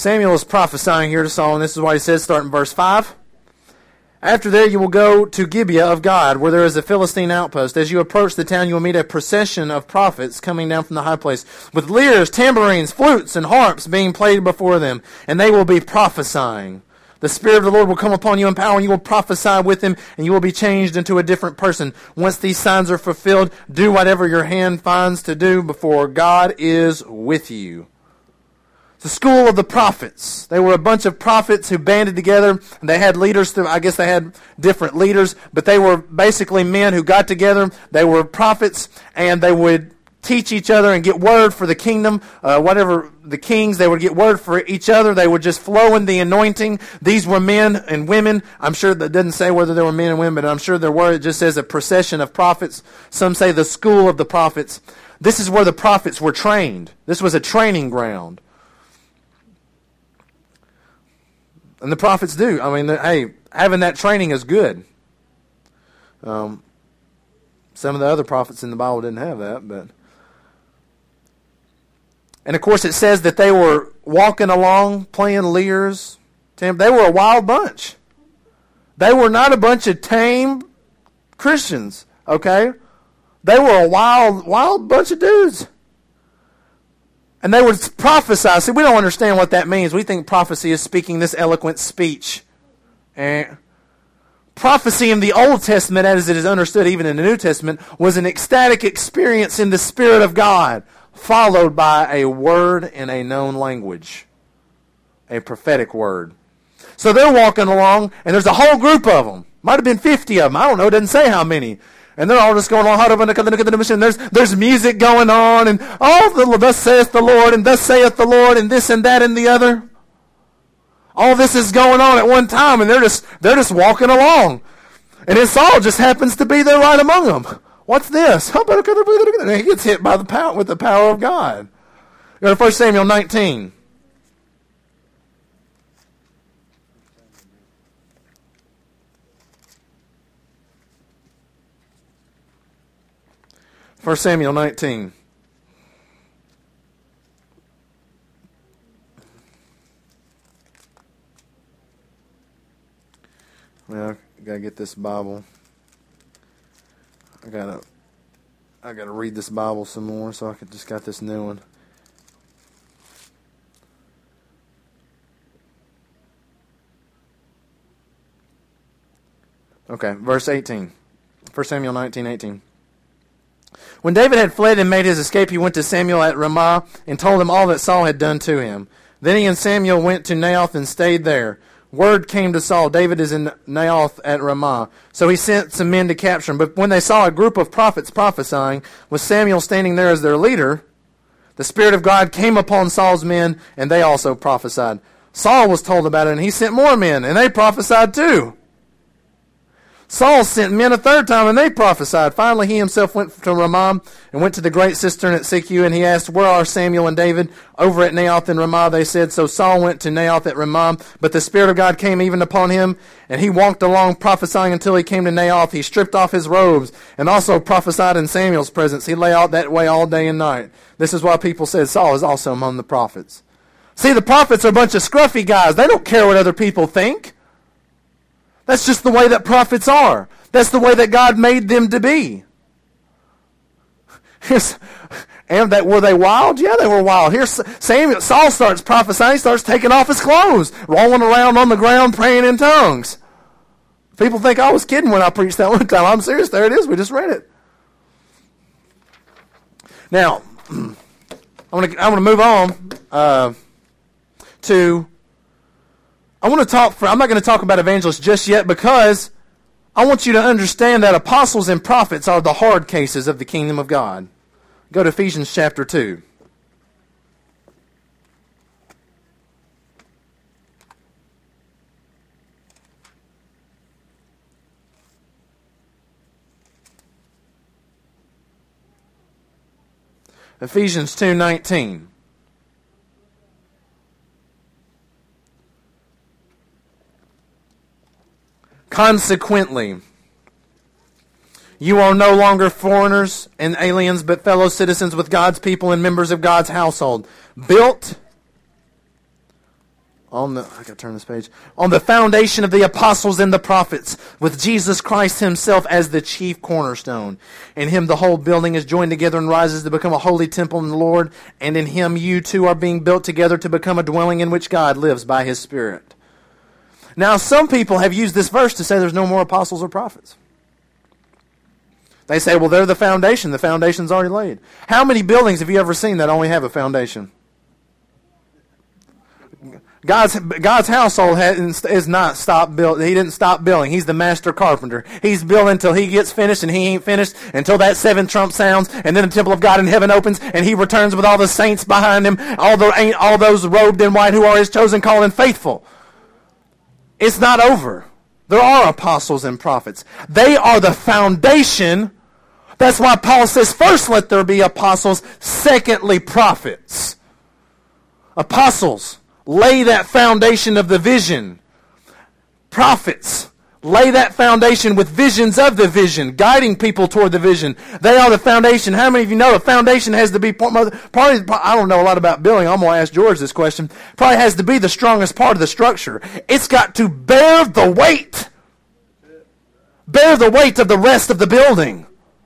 Samuel is prophesying here to Saul, and this is what he says, starting in verse 5. After there you will go to Gibeah of God, where there is a Philistine outpost. As you approach the town, you will meet a procession of prophets coming down from the high place, with lyres, tambourines, flutes, and harps being played before them, and they will be prophesying. The Spirit of the Lord will come upon you in power, and you will prophesy with him, and you will be changed into a different person. Once these signs are fulfilled, do whatever your hand finds to do, before God is with you. The school of the prophets. They were a bunch of prophets who banded together. And they had leaders. I guess they had different leaders, but they were basically men who got together. They were prophets, and they would teach each other and get word for the kingdom. Whatever the kings, they would get word for each other. They would just flow in the anointing. These were men and women. I'm sure that doesn't say whether there were men and women, but I'm sure there were. It just says a procession of prophets. Some say the school of the prophets. This is where the prophets were trained. This was a training ground. And the prophets do. I mean, hey, having that training is good. Some of the other prophets in the Bible didn't have that, but... And of course it says that they were walking along, playing lyres. They were a wild bunch. They were not a bunch of tame Christians, okay? They were a wild bunch of dudes. And they would prophesy. See, we don't understand what that means. We think prophecy is speaking this eloquent speech. And prophecy in the Old Testament, as it is understood even in the New Testament, was an ecstatic experience in the Spirit of God, followed by a word in a known language. A prophetic word. So they're walking along, and there's a whole group of them. Might have been 50 of them. I don't know. It doesn't say how many. And they're all just going on, there's music going on, and thus saith the Lord, and thus saith the Lord, and this and that and the other. All this is going on at one time, and they're just walking along. And then Saul just happens to be there right among them. What's this? And he gets hit by with the power of God. Go to 1 Samuel 19. First Samuel 19. Well, I gotta get this Bible. I gotta read this Bible some more, so I just got this new one. Okay, verse 18. 1 Samuel 19:18. When David had fled and made his escape, he went to Samuel at Ramah and told him all that Saul had done to him. Then he and Samuel went to Naioth and stayed there. Word came to Saul, David is in Naioth at Ramah. So he sent some men to capture him. But when they saw a group of prophets prophesying, with Samuel standing there as their leader, the Spirit of God came upon Saul's men, and they also prophesied. Saul was told about it, and he sent more men, and they prophesied too. Saul sent men a third time, and they prophesied. Finally, he himself went to Ramah and went to the great cistern at Sikhu, and he asked, where are Samuel and David? Over at Naioth and Ramah, they said. So Saul went to Naioth at Ramah, but the Spirit of God came even upon him, and he walked along prophesying until he came to Naioth. He stripped off his robes and also prophesied in Samuel's presence. He lay out that way all day and night. This is why people said Saul is also among the prophets. See, the prophets are a bunch of scruffy guys. They don't care what other people think. That's just the way that prophets are. That's the way that God made them to be. And that were they wild? Yeah, they were wild. Here, Saul starts prophesying. He starts taking off his clothes, rolling around on the ground, praying in tongues. People think I was kidding when I preached that one time. I'm serious. There it is. We just read it. Now, I'm gonna move on to. I'm not going to talk about evangelists just yet, because I want you to understand that apostles and prophets are the hard cases of the kingdom of God. Go to Ephesians chapter 2. Ephesians 2:19. Consequently, you are no longer foreigners and aliens, but fellow citizens with God's people and members of God's household, built I gotta turn this page. On the foundation of the apostles and the prophets, with Jesus Christ himself as the chief cornerstone. In him the whole building is joined together and rises to become a holy temple in the Lord, and in him you two are being built together to become a dwelling in which God lives by his Spirit. Now, some people have used this verse to say there's no more apostles or prophets. They say, well, they're the foundation. The foundation's already laid. How many buildings have you ever seen that only have a foundation? God's household is not stopped building. He didn't stop building. He's the master carpenter. He's building until he gets finished, and he ain't finished until that seventh trump sounds, and then the temple of God in heaven opens, and he returns with all the saints behind him, all those robed in white who are his chosen, called, and faithful. It's not over. There are apostles and prophets. They are the foundation. That's why Paul says, first let there be apostles, secondly prophets. Apostles lay that foundation of the vision. Prophets lay that foundation with visions of the vision, guiding people toward the vision. They are the foundation. How many of you know the foundation has to be probably, I don't know a lot about building. I'm going to ask George this question. Probably has to be the strongest part of the structure. It's got to bear the weight. Bear the weight of the rest of the building.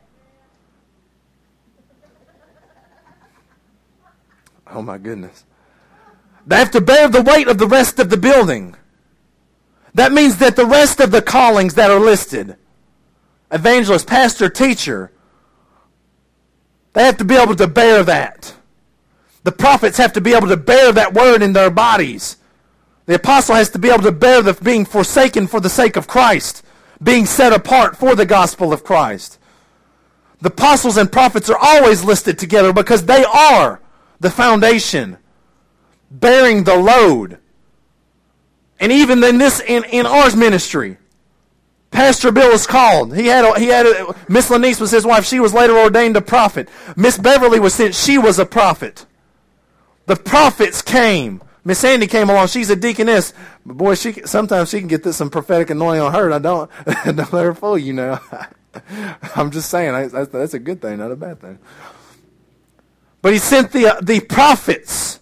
Oh my goodness. They have to bear the weight of the rest of the building. That means that the rest of the callings that are listed, evangelist, pastor, teacher, they have to be able to bear that. The prophets have to be able to bear that word in their bodies. The apostle has to be able to bear the being forsaken for the sake of Christ, being set apart for the gospel of Christ. The apostles and prophets are always listed together because they are the foundation, bearing the load. And even in our ministry, Pastor Bill is called. Miss Lanice was his wife. She was later ordained a prophet. Miss Beverly was sent. She was a prophet. The prophets came. Miss Sandy came along. She's a deaconess. But boy, sometimes she can get some prophetic anointing on her. And I don't let her fool you now. I'm just saying that's a good thing, not a bad thing. But he sent the prophets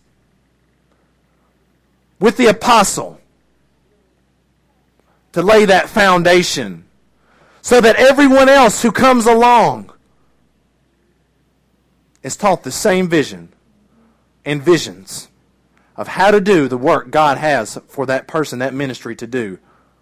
with the apostle to lay that foundation so that everyone else who comes along is taught the same vision and visions of how to do the work God has for that person, that ministry to do.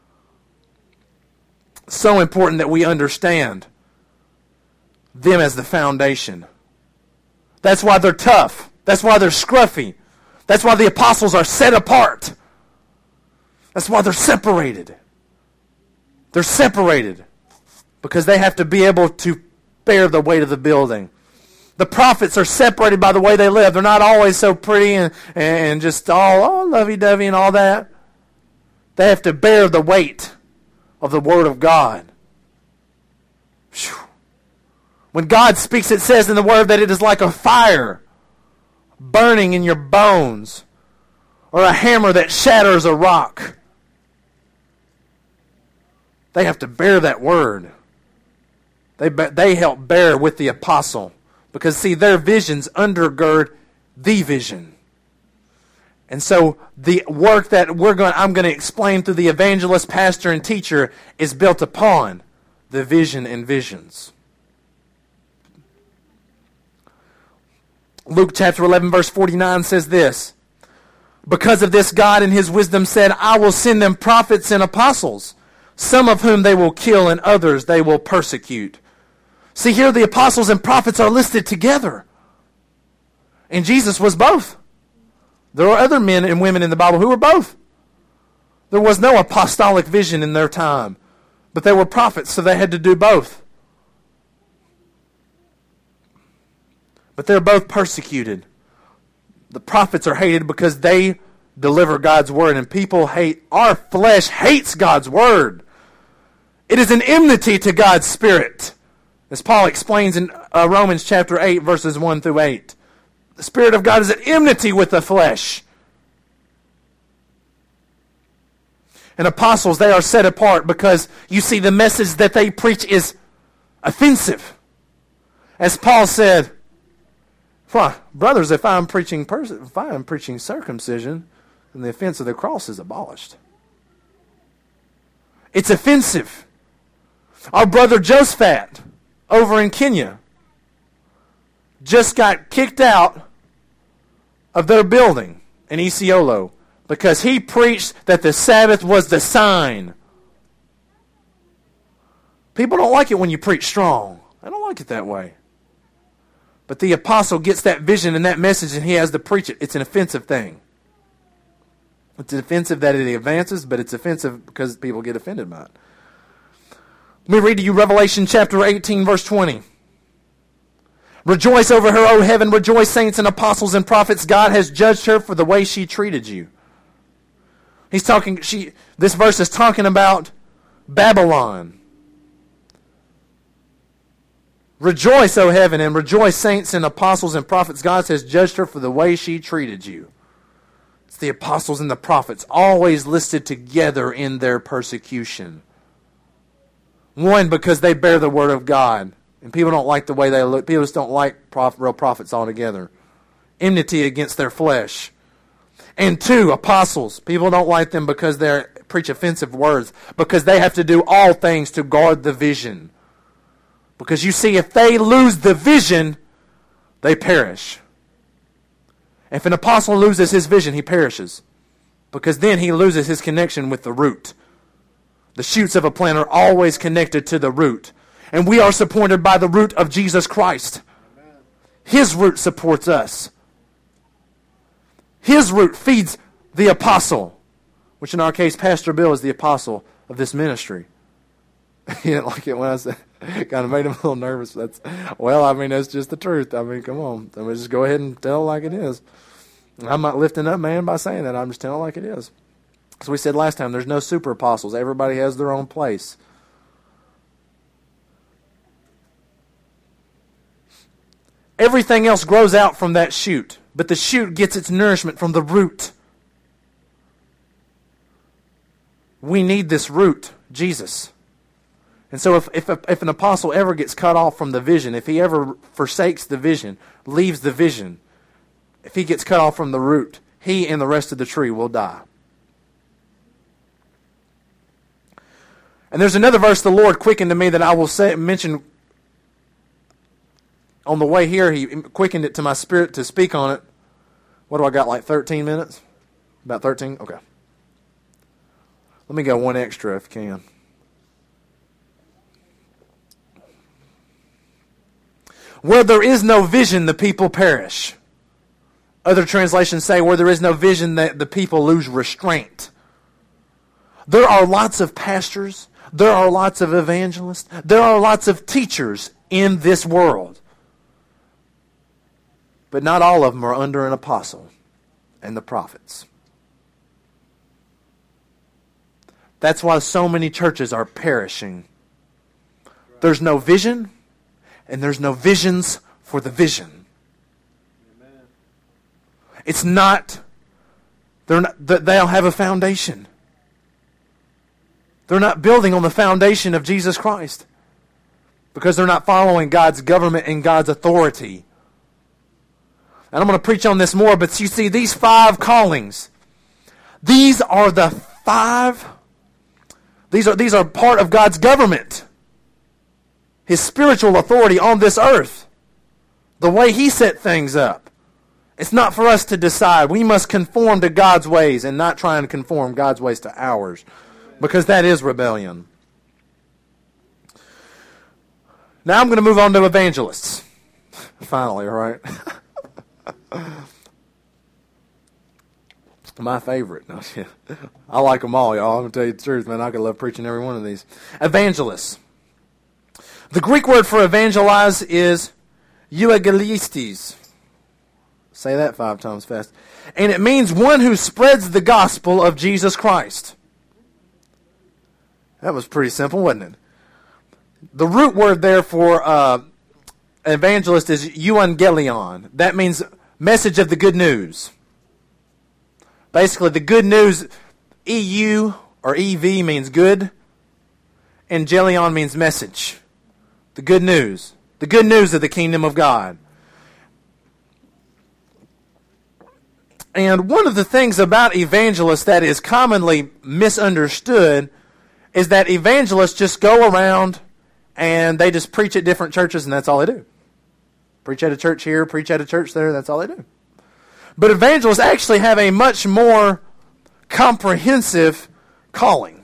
So important that we understand them as the foundation. That's why they're tough. That's why they're scruffy. That's why the apostles are set apart. That's why they're separated. They're separated because they have to be able to bear the weight of the building. The prophets are separated by the way they live. They're not always so pretty and just all lovey-dovey and all that. They have to bear the weight of the Word of God. Whew. When God speaks, it says in the Word that it is like a fire burning in your bones, or a hammer that shatters a rock. They have to bear that word. They help bear with the apostle. Because, see, their visions undergird the vision. And so the work that I'm going to explain through the evangelist, pastor, and teacher is built upon the vision and visions. Luke chapter 11 verse 49 says this: because of this, God in his wisdom said, I will send them prophets and apostles, some of whom they will kill and others they will persecute. See, here the apostles and prophets are listed together. And Jesus was both. There are other men and women in the Bible who were both. There was no apostolic vision in their time, but they were prophets, so they had to do both. But they're both persecuted. The prophets are hated because they deliver God's word, and people hate. Our flesh hates God's word. It is an enmity to God's Spirit, as Paul explains in Romans chapter 8, verses 1 through 8. The Spirit of God is at enmity with the flesh. And apostles, they are set apart because, you see, the message that they preach is offensive. As Paul said, brothers, if I'm preaching circumcision, And the offense of the cross is abolished. It's offensive. Our brother Josephat over in Kenya just got kicked out of their building in Isiolo because he preached that the Sabbath was the sign. People don't like it when you preach strong. They don't like it that way. But the apostle gets that vision and that message and he has to preach it. It's an offensive thing. It's offensive that it advances, but it's offensive because people get offended by it. Let me read to you Revelation chapter 18, verse 20. Rejoice over her, O heaven. Rejoice, saints and apostles and prophets. God has judged her for the way she treated you. This verse is talking about Babylon. Rejoice, O heaven, and rejoice, saints and apostles and prophets. God has judged her for the way she treated you. It's the apostles and the prophets, always listed together in their persecution. One, because they bear the word of God. And people don't like the way they look. People just don't like real prophets altogether. Enmity against their flesh. And two, apostles. People don't like them because they preach offensive words. Because they have to do all things to guard the vision. Because you see, if they lose the vision, they perish. If an apostle loses his vision, he perishes. Because then he loses his connection with the root. The shoots of a plant are always connected to the root. And we are supported by the root of Jesus Christ. Amen. His root supports us. His root feeds the apostle. Which in our case, Pastor Bill is the apostle of this ministry. He didn't like it when I said, kind of made him a little nervous. That's just the truth. I mean, come on. Let me just go ahead and tell it like it is. I'm not lifting up man by saying that. I'm just telling it like it is. So we said last time, there's no super apostles. Everybody has their own place. Everything else grows out from that shoot, but the shoot gets its nourishment from the root. We need this root, Jesus. And so if an apostle ever gets cut off from the vision, if he ever forsakes the vision, leaves the vision, if he gets cut off from the root, he and the rest of the tree will die. And there's another verse the Lord quickened to me that I will mention on the way here. He quickened it to my spirit to speak on it. What do I got, like 13 minutes? About 13? Okay. Let me go one extra if you can. Where there is no vision, the people perish. Other translations say where there is no vision, the people lose restraint. There are lots of pastors. There are lots of evangelists. There are lots of teachers in this world. But not all of them are under an apostle and the prophets. That's why so many churches are perishing. There's no vision, and there's no visions for the vision. Amen. It's not, they don't have a foundation. They're not building on the foundation of Jesus Christ because they're not following God's government and God's authority. And I'm going to preach on this more, but you see, these 5 callings, these are the 5, these are part of God's government. His spiritual authority on this earth. The way He set things up. It's not for us to decide. We must conform to God's ways and not try and conform God's ways to ours. Because that is rebellion. Now I'm going to move on to evangelists. Finally, all right? My favorite. No, I like them all, y'all. I'm going to tell you the truth, man. I could love preaching every one of these. Evangelists. The Greek word for evangelize is euangelistes. Say that 5 times fast. And it means one who spreads the gospel of Jesus Christ. That was pretty simple, wasn't it? The root word there for evangelist is euangelion. That means message of the good news. Basically, the good news, EU or EV means good, and gelion means message. The good news. The good news of the kingdom of God. And one of the things about evangelists that is commonly misunderstood is that evangelists just go around and they just preach at different churches and that's all they do. Preach at a church here, preach at a church there, that's all they do. But evangelists actually have a much more comprehensive calling.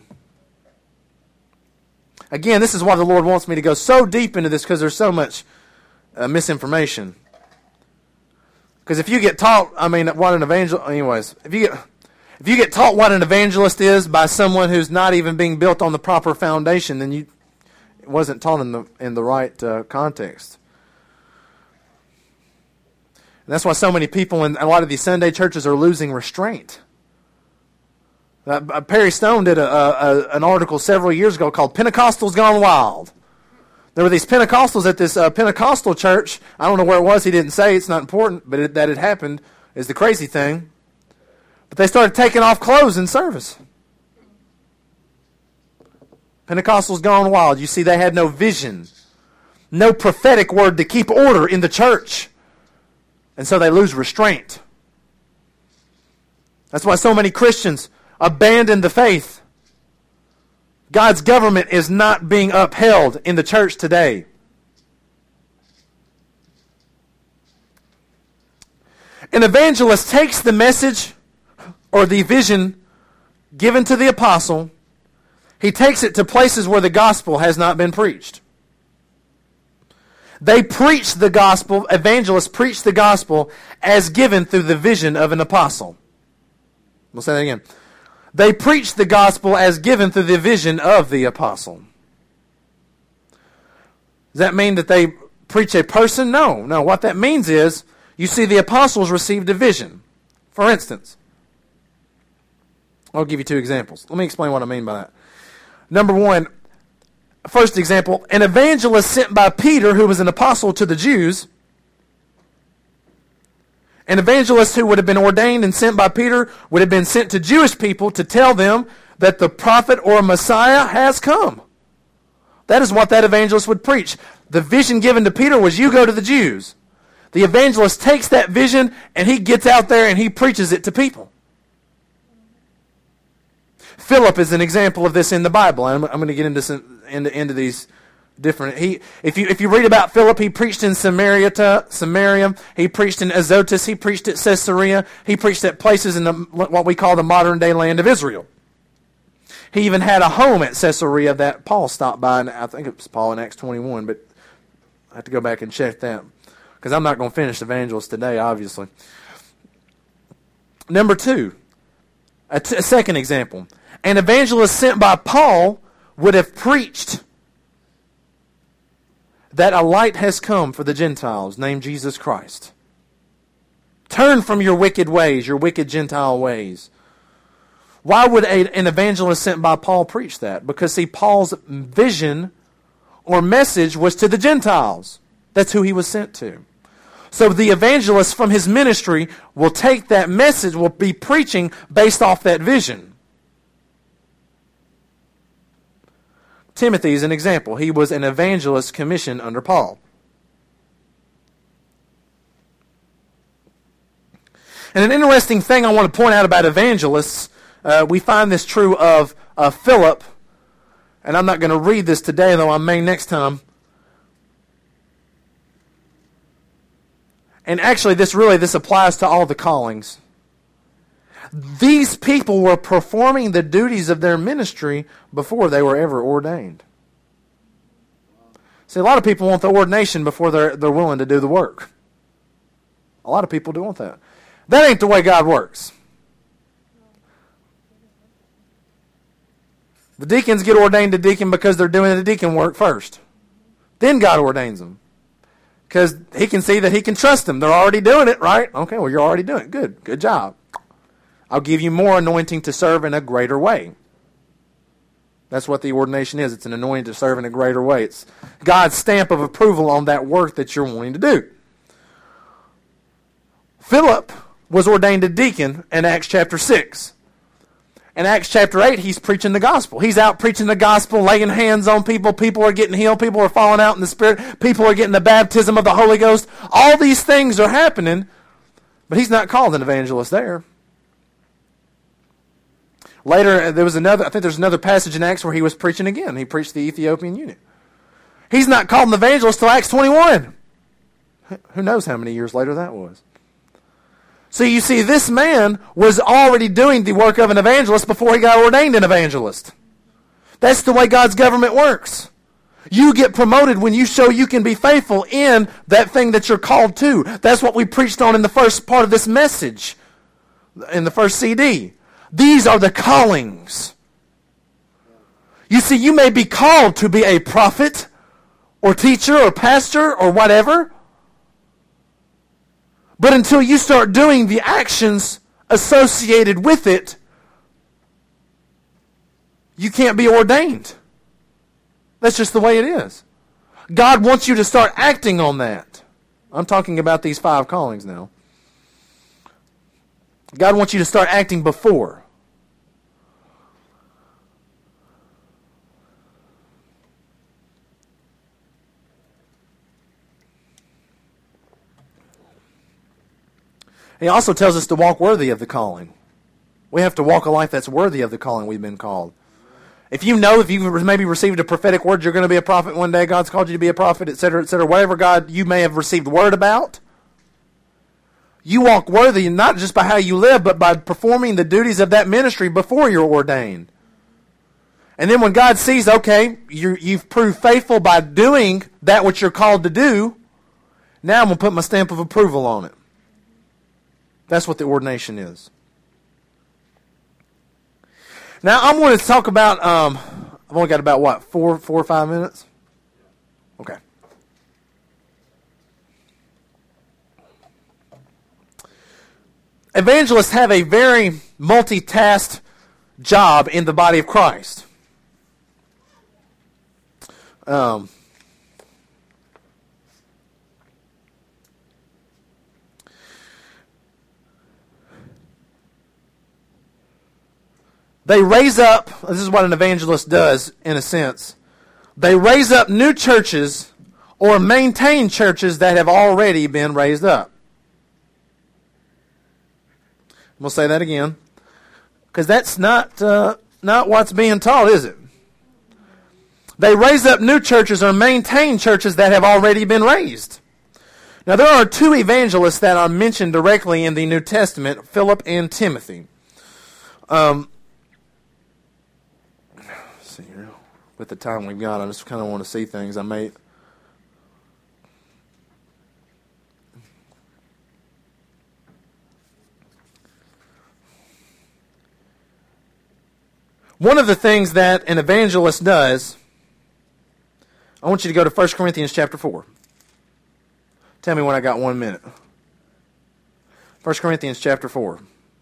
Again, this is why the Lord wants me to go so deep into this, because there's so much misinformation. Because if you get taught, what an evangelist, anyways, if you get taught what an evangelist is by someone who's not even being built on the proper foundation, then it wasn't taught in the right context. And that's why so many people in a lot of these Sunday churches are losing restraint. Perry Stone did an article several years ago called Pentecostals Gone Wild. There were these Pentecostals at this Pentecostal church. I don't know where it was. He didn't say. It's not important. But that it happened is the crazy thing. But they started taking off clothes in service. Pentecostals gone wild. You see, they had no vision. No prophetic word to keep order in the church. And so they lose restraint. That's why so many Christians abandon the faith. God's government is not being upheld in the church today. An evangelist takes the message or the vision given to the apostle. He takes it to places where the gospel has not been preached. They preach the gospel, evangelists preach the gospel as given through the vision of an apostle. We'll say that again. They preach the gospel as given through the vision of the apostle. Does that mean that they preach a person? No. What that means is, you see, the apostles received a vision. For instance, I'll give you two examples. Let me explain what I mean by that. Number one, first example, an evangelist sent by Peter, who was an apostle to the Jews. An evangelist who would have been ordained and sent by Peter would have been sent to Jewish people to tell them that the prophet or Messiah has come. That is what that evangelist would preach. The vision given to Peter was, you go to the Jews. The evangelist takes that vision and he gets out there and he preaches it to people. Philip is an example of this in the Bible. I'm going to get into these different. If you read about Philip, he preached in Samaria. He preached in Azotus. He preached at Caesarea. He preached at places in what we call the modern day land of Israel. He even had a home at Caesarea that Paul stopped by, and I think it was Paul in Acts 21, but I have to go back and check that because I'm not going to finish evangelist today, obviously. Number two, a second example. An evangelist sent by Paul would have preached that a light has come for the Gentiles, named Jesus Christ. Turn from your wicked ways, your wicked Gentile ways. Why would an evangelist sent by Paul preach that? Because, see, Paul's vision or message was to the Gentiles. That's who he was sent to. So the evangelist from his ministry will take that message, will be preaching based off that vision. Timothy is an example. He was an evangelist commissioned under Paul. And an interesting thing I want to point out about evangelists, we find this true of Philip, and I'm not going to read this today, though I may next time. And actually, this applies to all the callings. These people were performing the duties of their ministry before they were ever ordained. See, a lot of people want the ordination before they're willing to do the work. A lot of people do want that. That ain't the way God works. The deacons get ordained to deacon because they're doing the deacon work first. Then God ordains them. Because he can see that he can trust them. They're already doing it, right? Okay, well, you're already doing it. Good. Good job. I'll give you more anointing to serve in a greater way. That's what the ordination is. It's an anointing to serve in a greater way. It's God's stamp of approval on that work that you're wanting to do. Philip was ordained a deacon in Acts chapter 6. In Acts chapter 8, he's preaching the gospel. He's out preaching the gospel, laying hands on people. People are getting healed. People are falling out in the Spirit. People are getting the baptism of the Holy Ghost. All these things are happening But he's not called an evangelist there. Later, there's another passage in Acts where he was preaching again. He preached the Ethiopian eunuch. He's not called an evangelist till Acts 21. Who knows how many years later that was. So you see, this man was already doing the work of an evangelist before he got ordained an evangelist. That's the way God's government works. You get promoted when you show you can be faithful in that thing that you're called to. That's what we preached on in the first part of this message, in the first CD. These are the callings. You see, you may be called to be a prophet or teacher or pastor or whatever, but until you start doing the actions associated with it, you can't be ordained. That's just the way it is. God wants you to start acting on that. I'm talking about these 5 callings now. God wants you to start acting before. He also tells us to walk worthy of the calling. We have to walk a life that's worthy of the calling we've been called. If you've maybe received a prophetic word, you're going to be a prophet one day, God's called you to be a prophet, etc., whatever God you may have received word about, you walk worthy not just by how you live, but by performing the duties of that ministry before you're ordained. And then when God sees, okay, you've proved faithful by doing that which you're called to do, now I'm going to put my stamp of approval on it. That's what the ordination is. Now, I'm going to talk about, I've only got about, 4 or 5 minutes? Okay. Evangelists have a very multitasked job in the body of Christ. They raise up, this is what an evangelist does in a sense, they raise up new churches or maintain churches that have already been raised up. We'll say that again, because that's not what's being taught, is it? They raise up new churches or maintain churches that have already been raised. Now there are 2 evangelists that are mentioned directly in the New Testament, Philip and Timothy. With the time we've got, I just kind of want to see things. One of the things that an evangelist does, I want you to go to 1 Corinthians chapter 4. Tell me when I got 1 minute. 1 Corinthians chapter 4.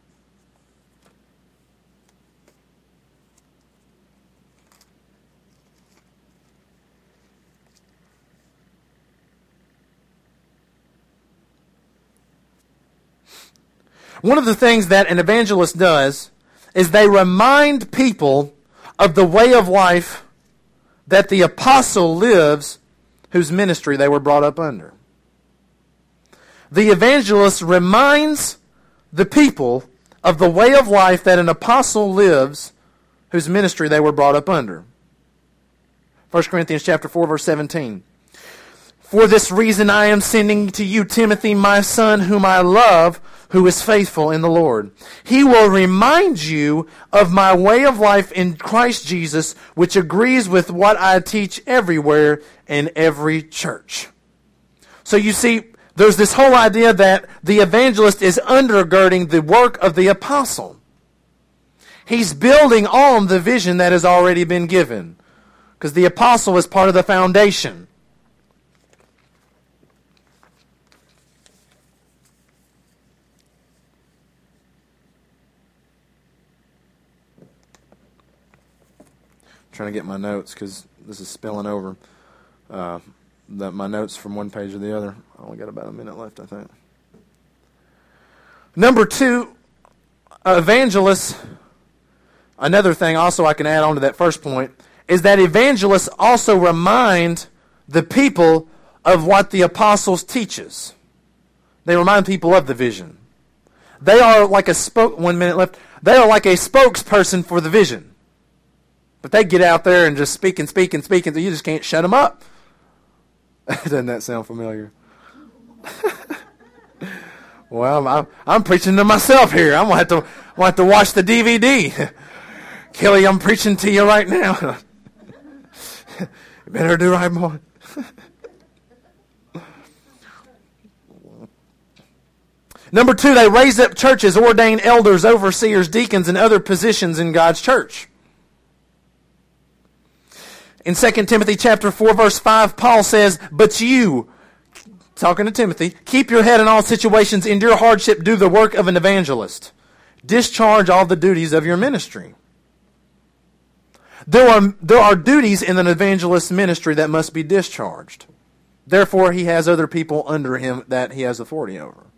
One of the things that an evangelist does is they remind people of the way of life that the apostle lives whose ministry they were brought up under. The evangelist reminds the people of the way of life that an apostle lives whose ministry they were brought up under. 1 Corinthians chapter 4, verse 17. For this reason I am sending to you Timothy, my son, whom I love, who is faithful in the Lord. He will remind you of my way of life in Christ Jesus, which agrees with what I teach everywhere in every church. So you see, there's this whole idea that the evangelist is undergirding the work of the apostle. He's building on the vision that has already been given, because the apostle is part of the foundation. Trying to get my notes because this is spilling over. My notes from one page to the other. I only got about a minute left, I think. Number 2, evangelists. Another thing also I can add on to that first point is that evangelists also remind the people of what the apostles teaches. They remind people of the vision. They are like a 1 minute left. They are like a spokesperson for the vision. But they get out there and just speak and speak and speak, and you just can't shut them up. Doesn't that sound familiar? Well, I'm preaching to myself here. I'm gonna have to watch the DVD. Kelly, I'm preaching to you right now. You better do right, boy. Number 2, they raise up churches, ordain elders, overseers, deacons, and other positions in God's church. In 2 Timothy chapter 4, verse 5, Paul says, "But you," talking to Timothy, "keep your head in all situations, endure hardship, do the work of an evangelist. Discharge all the duties of your ministry." There are duties in an evangelist's ministry that must be discharged. Therefore, he has other people under him that he has authority over.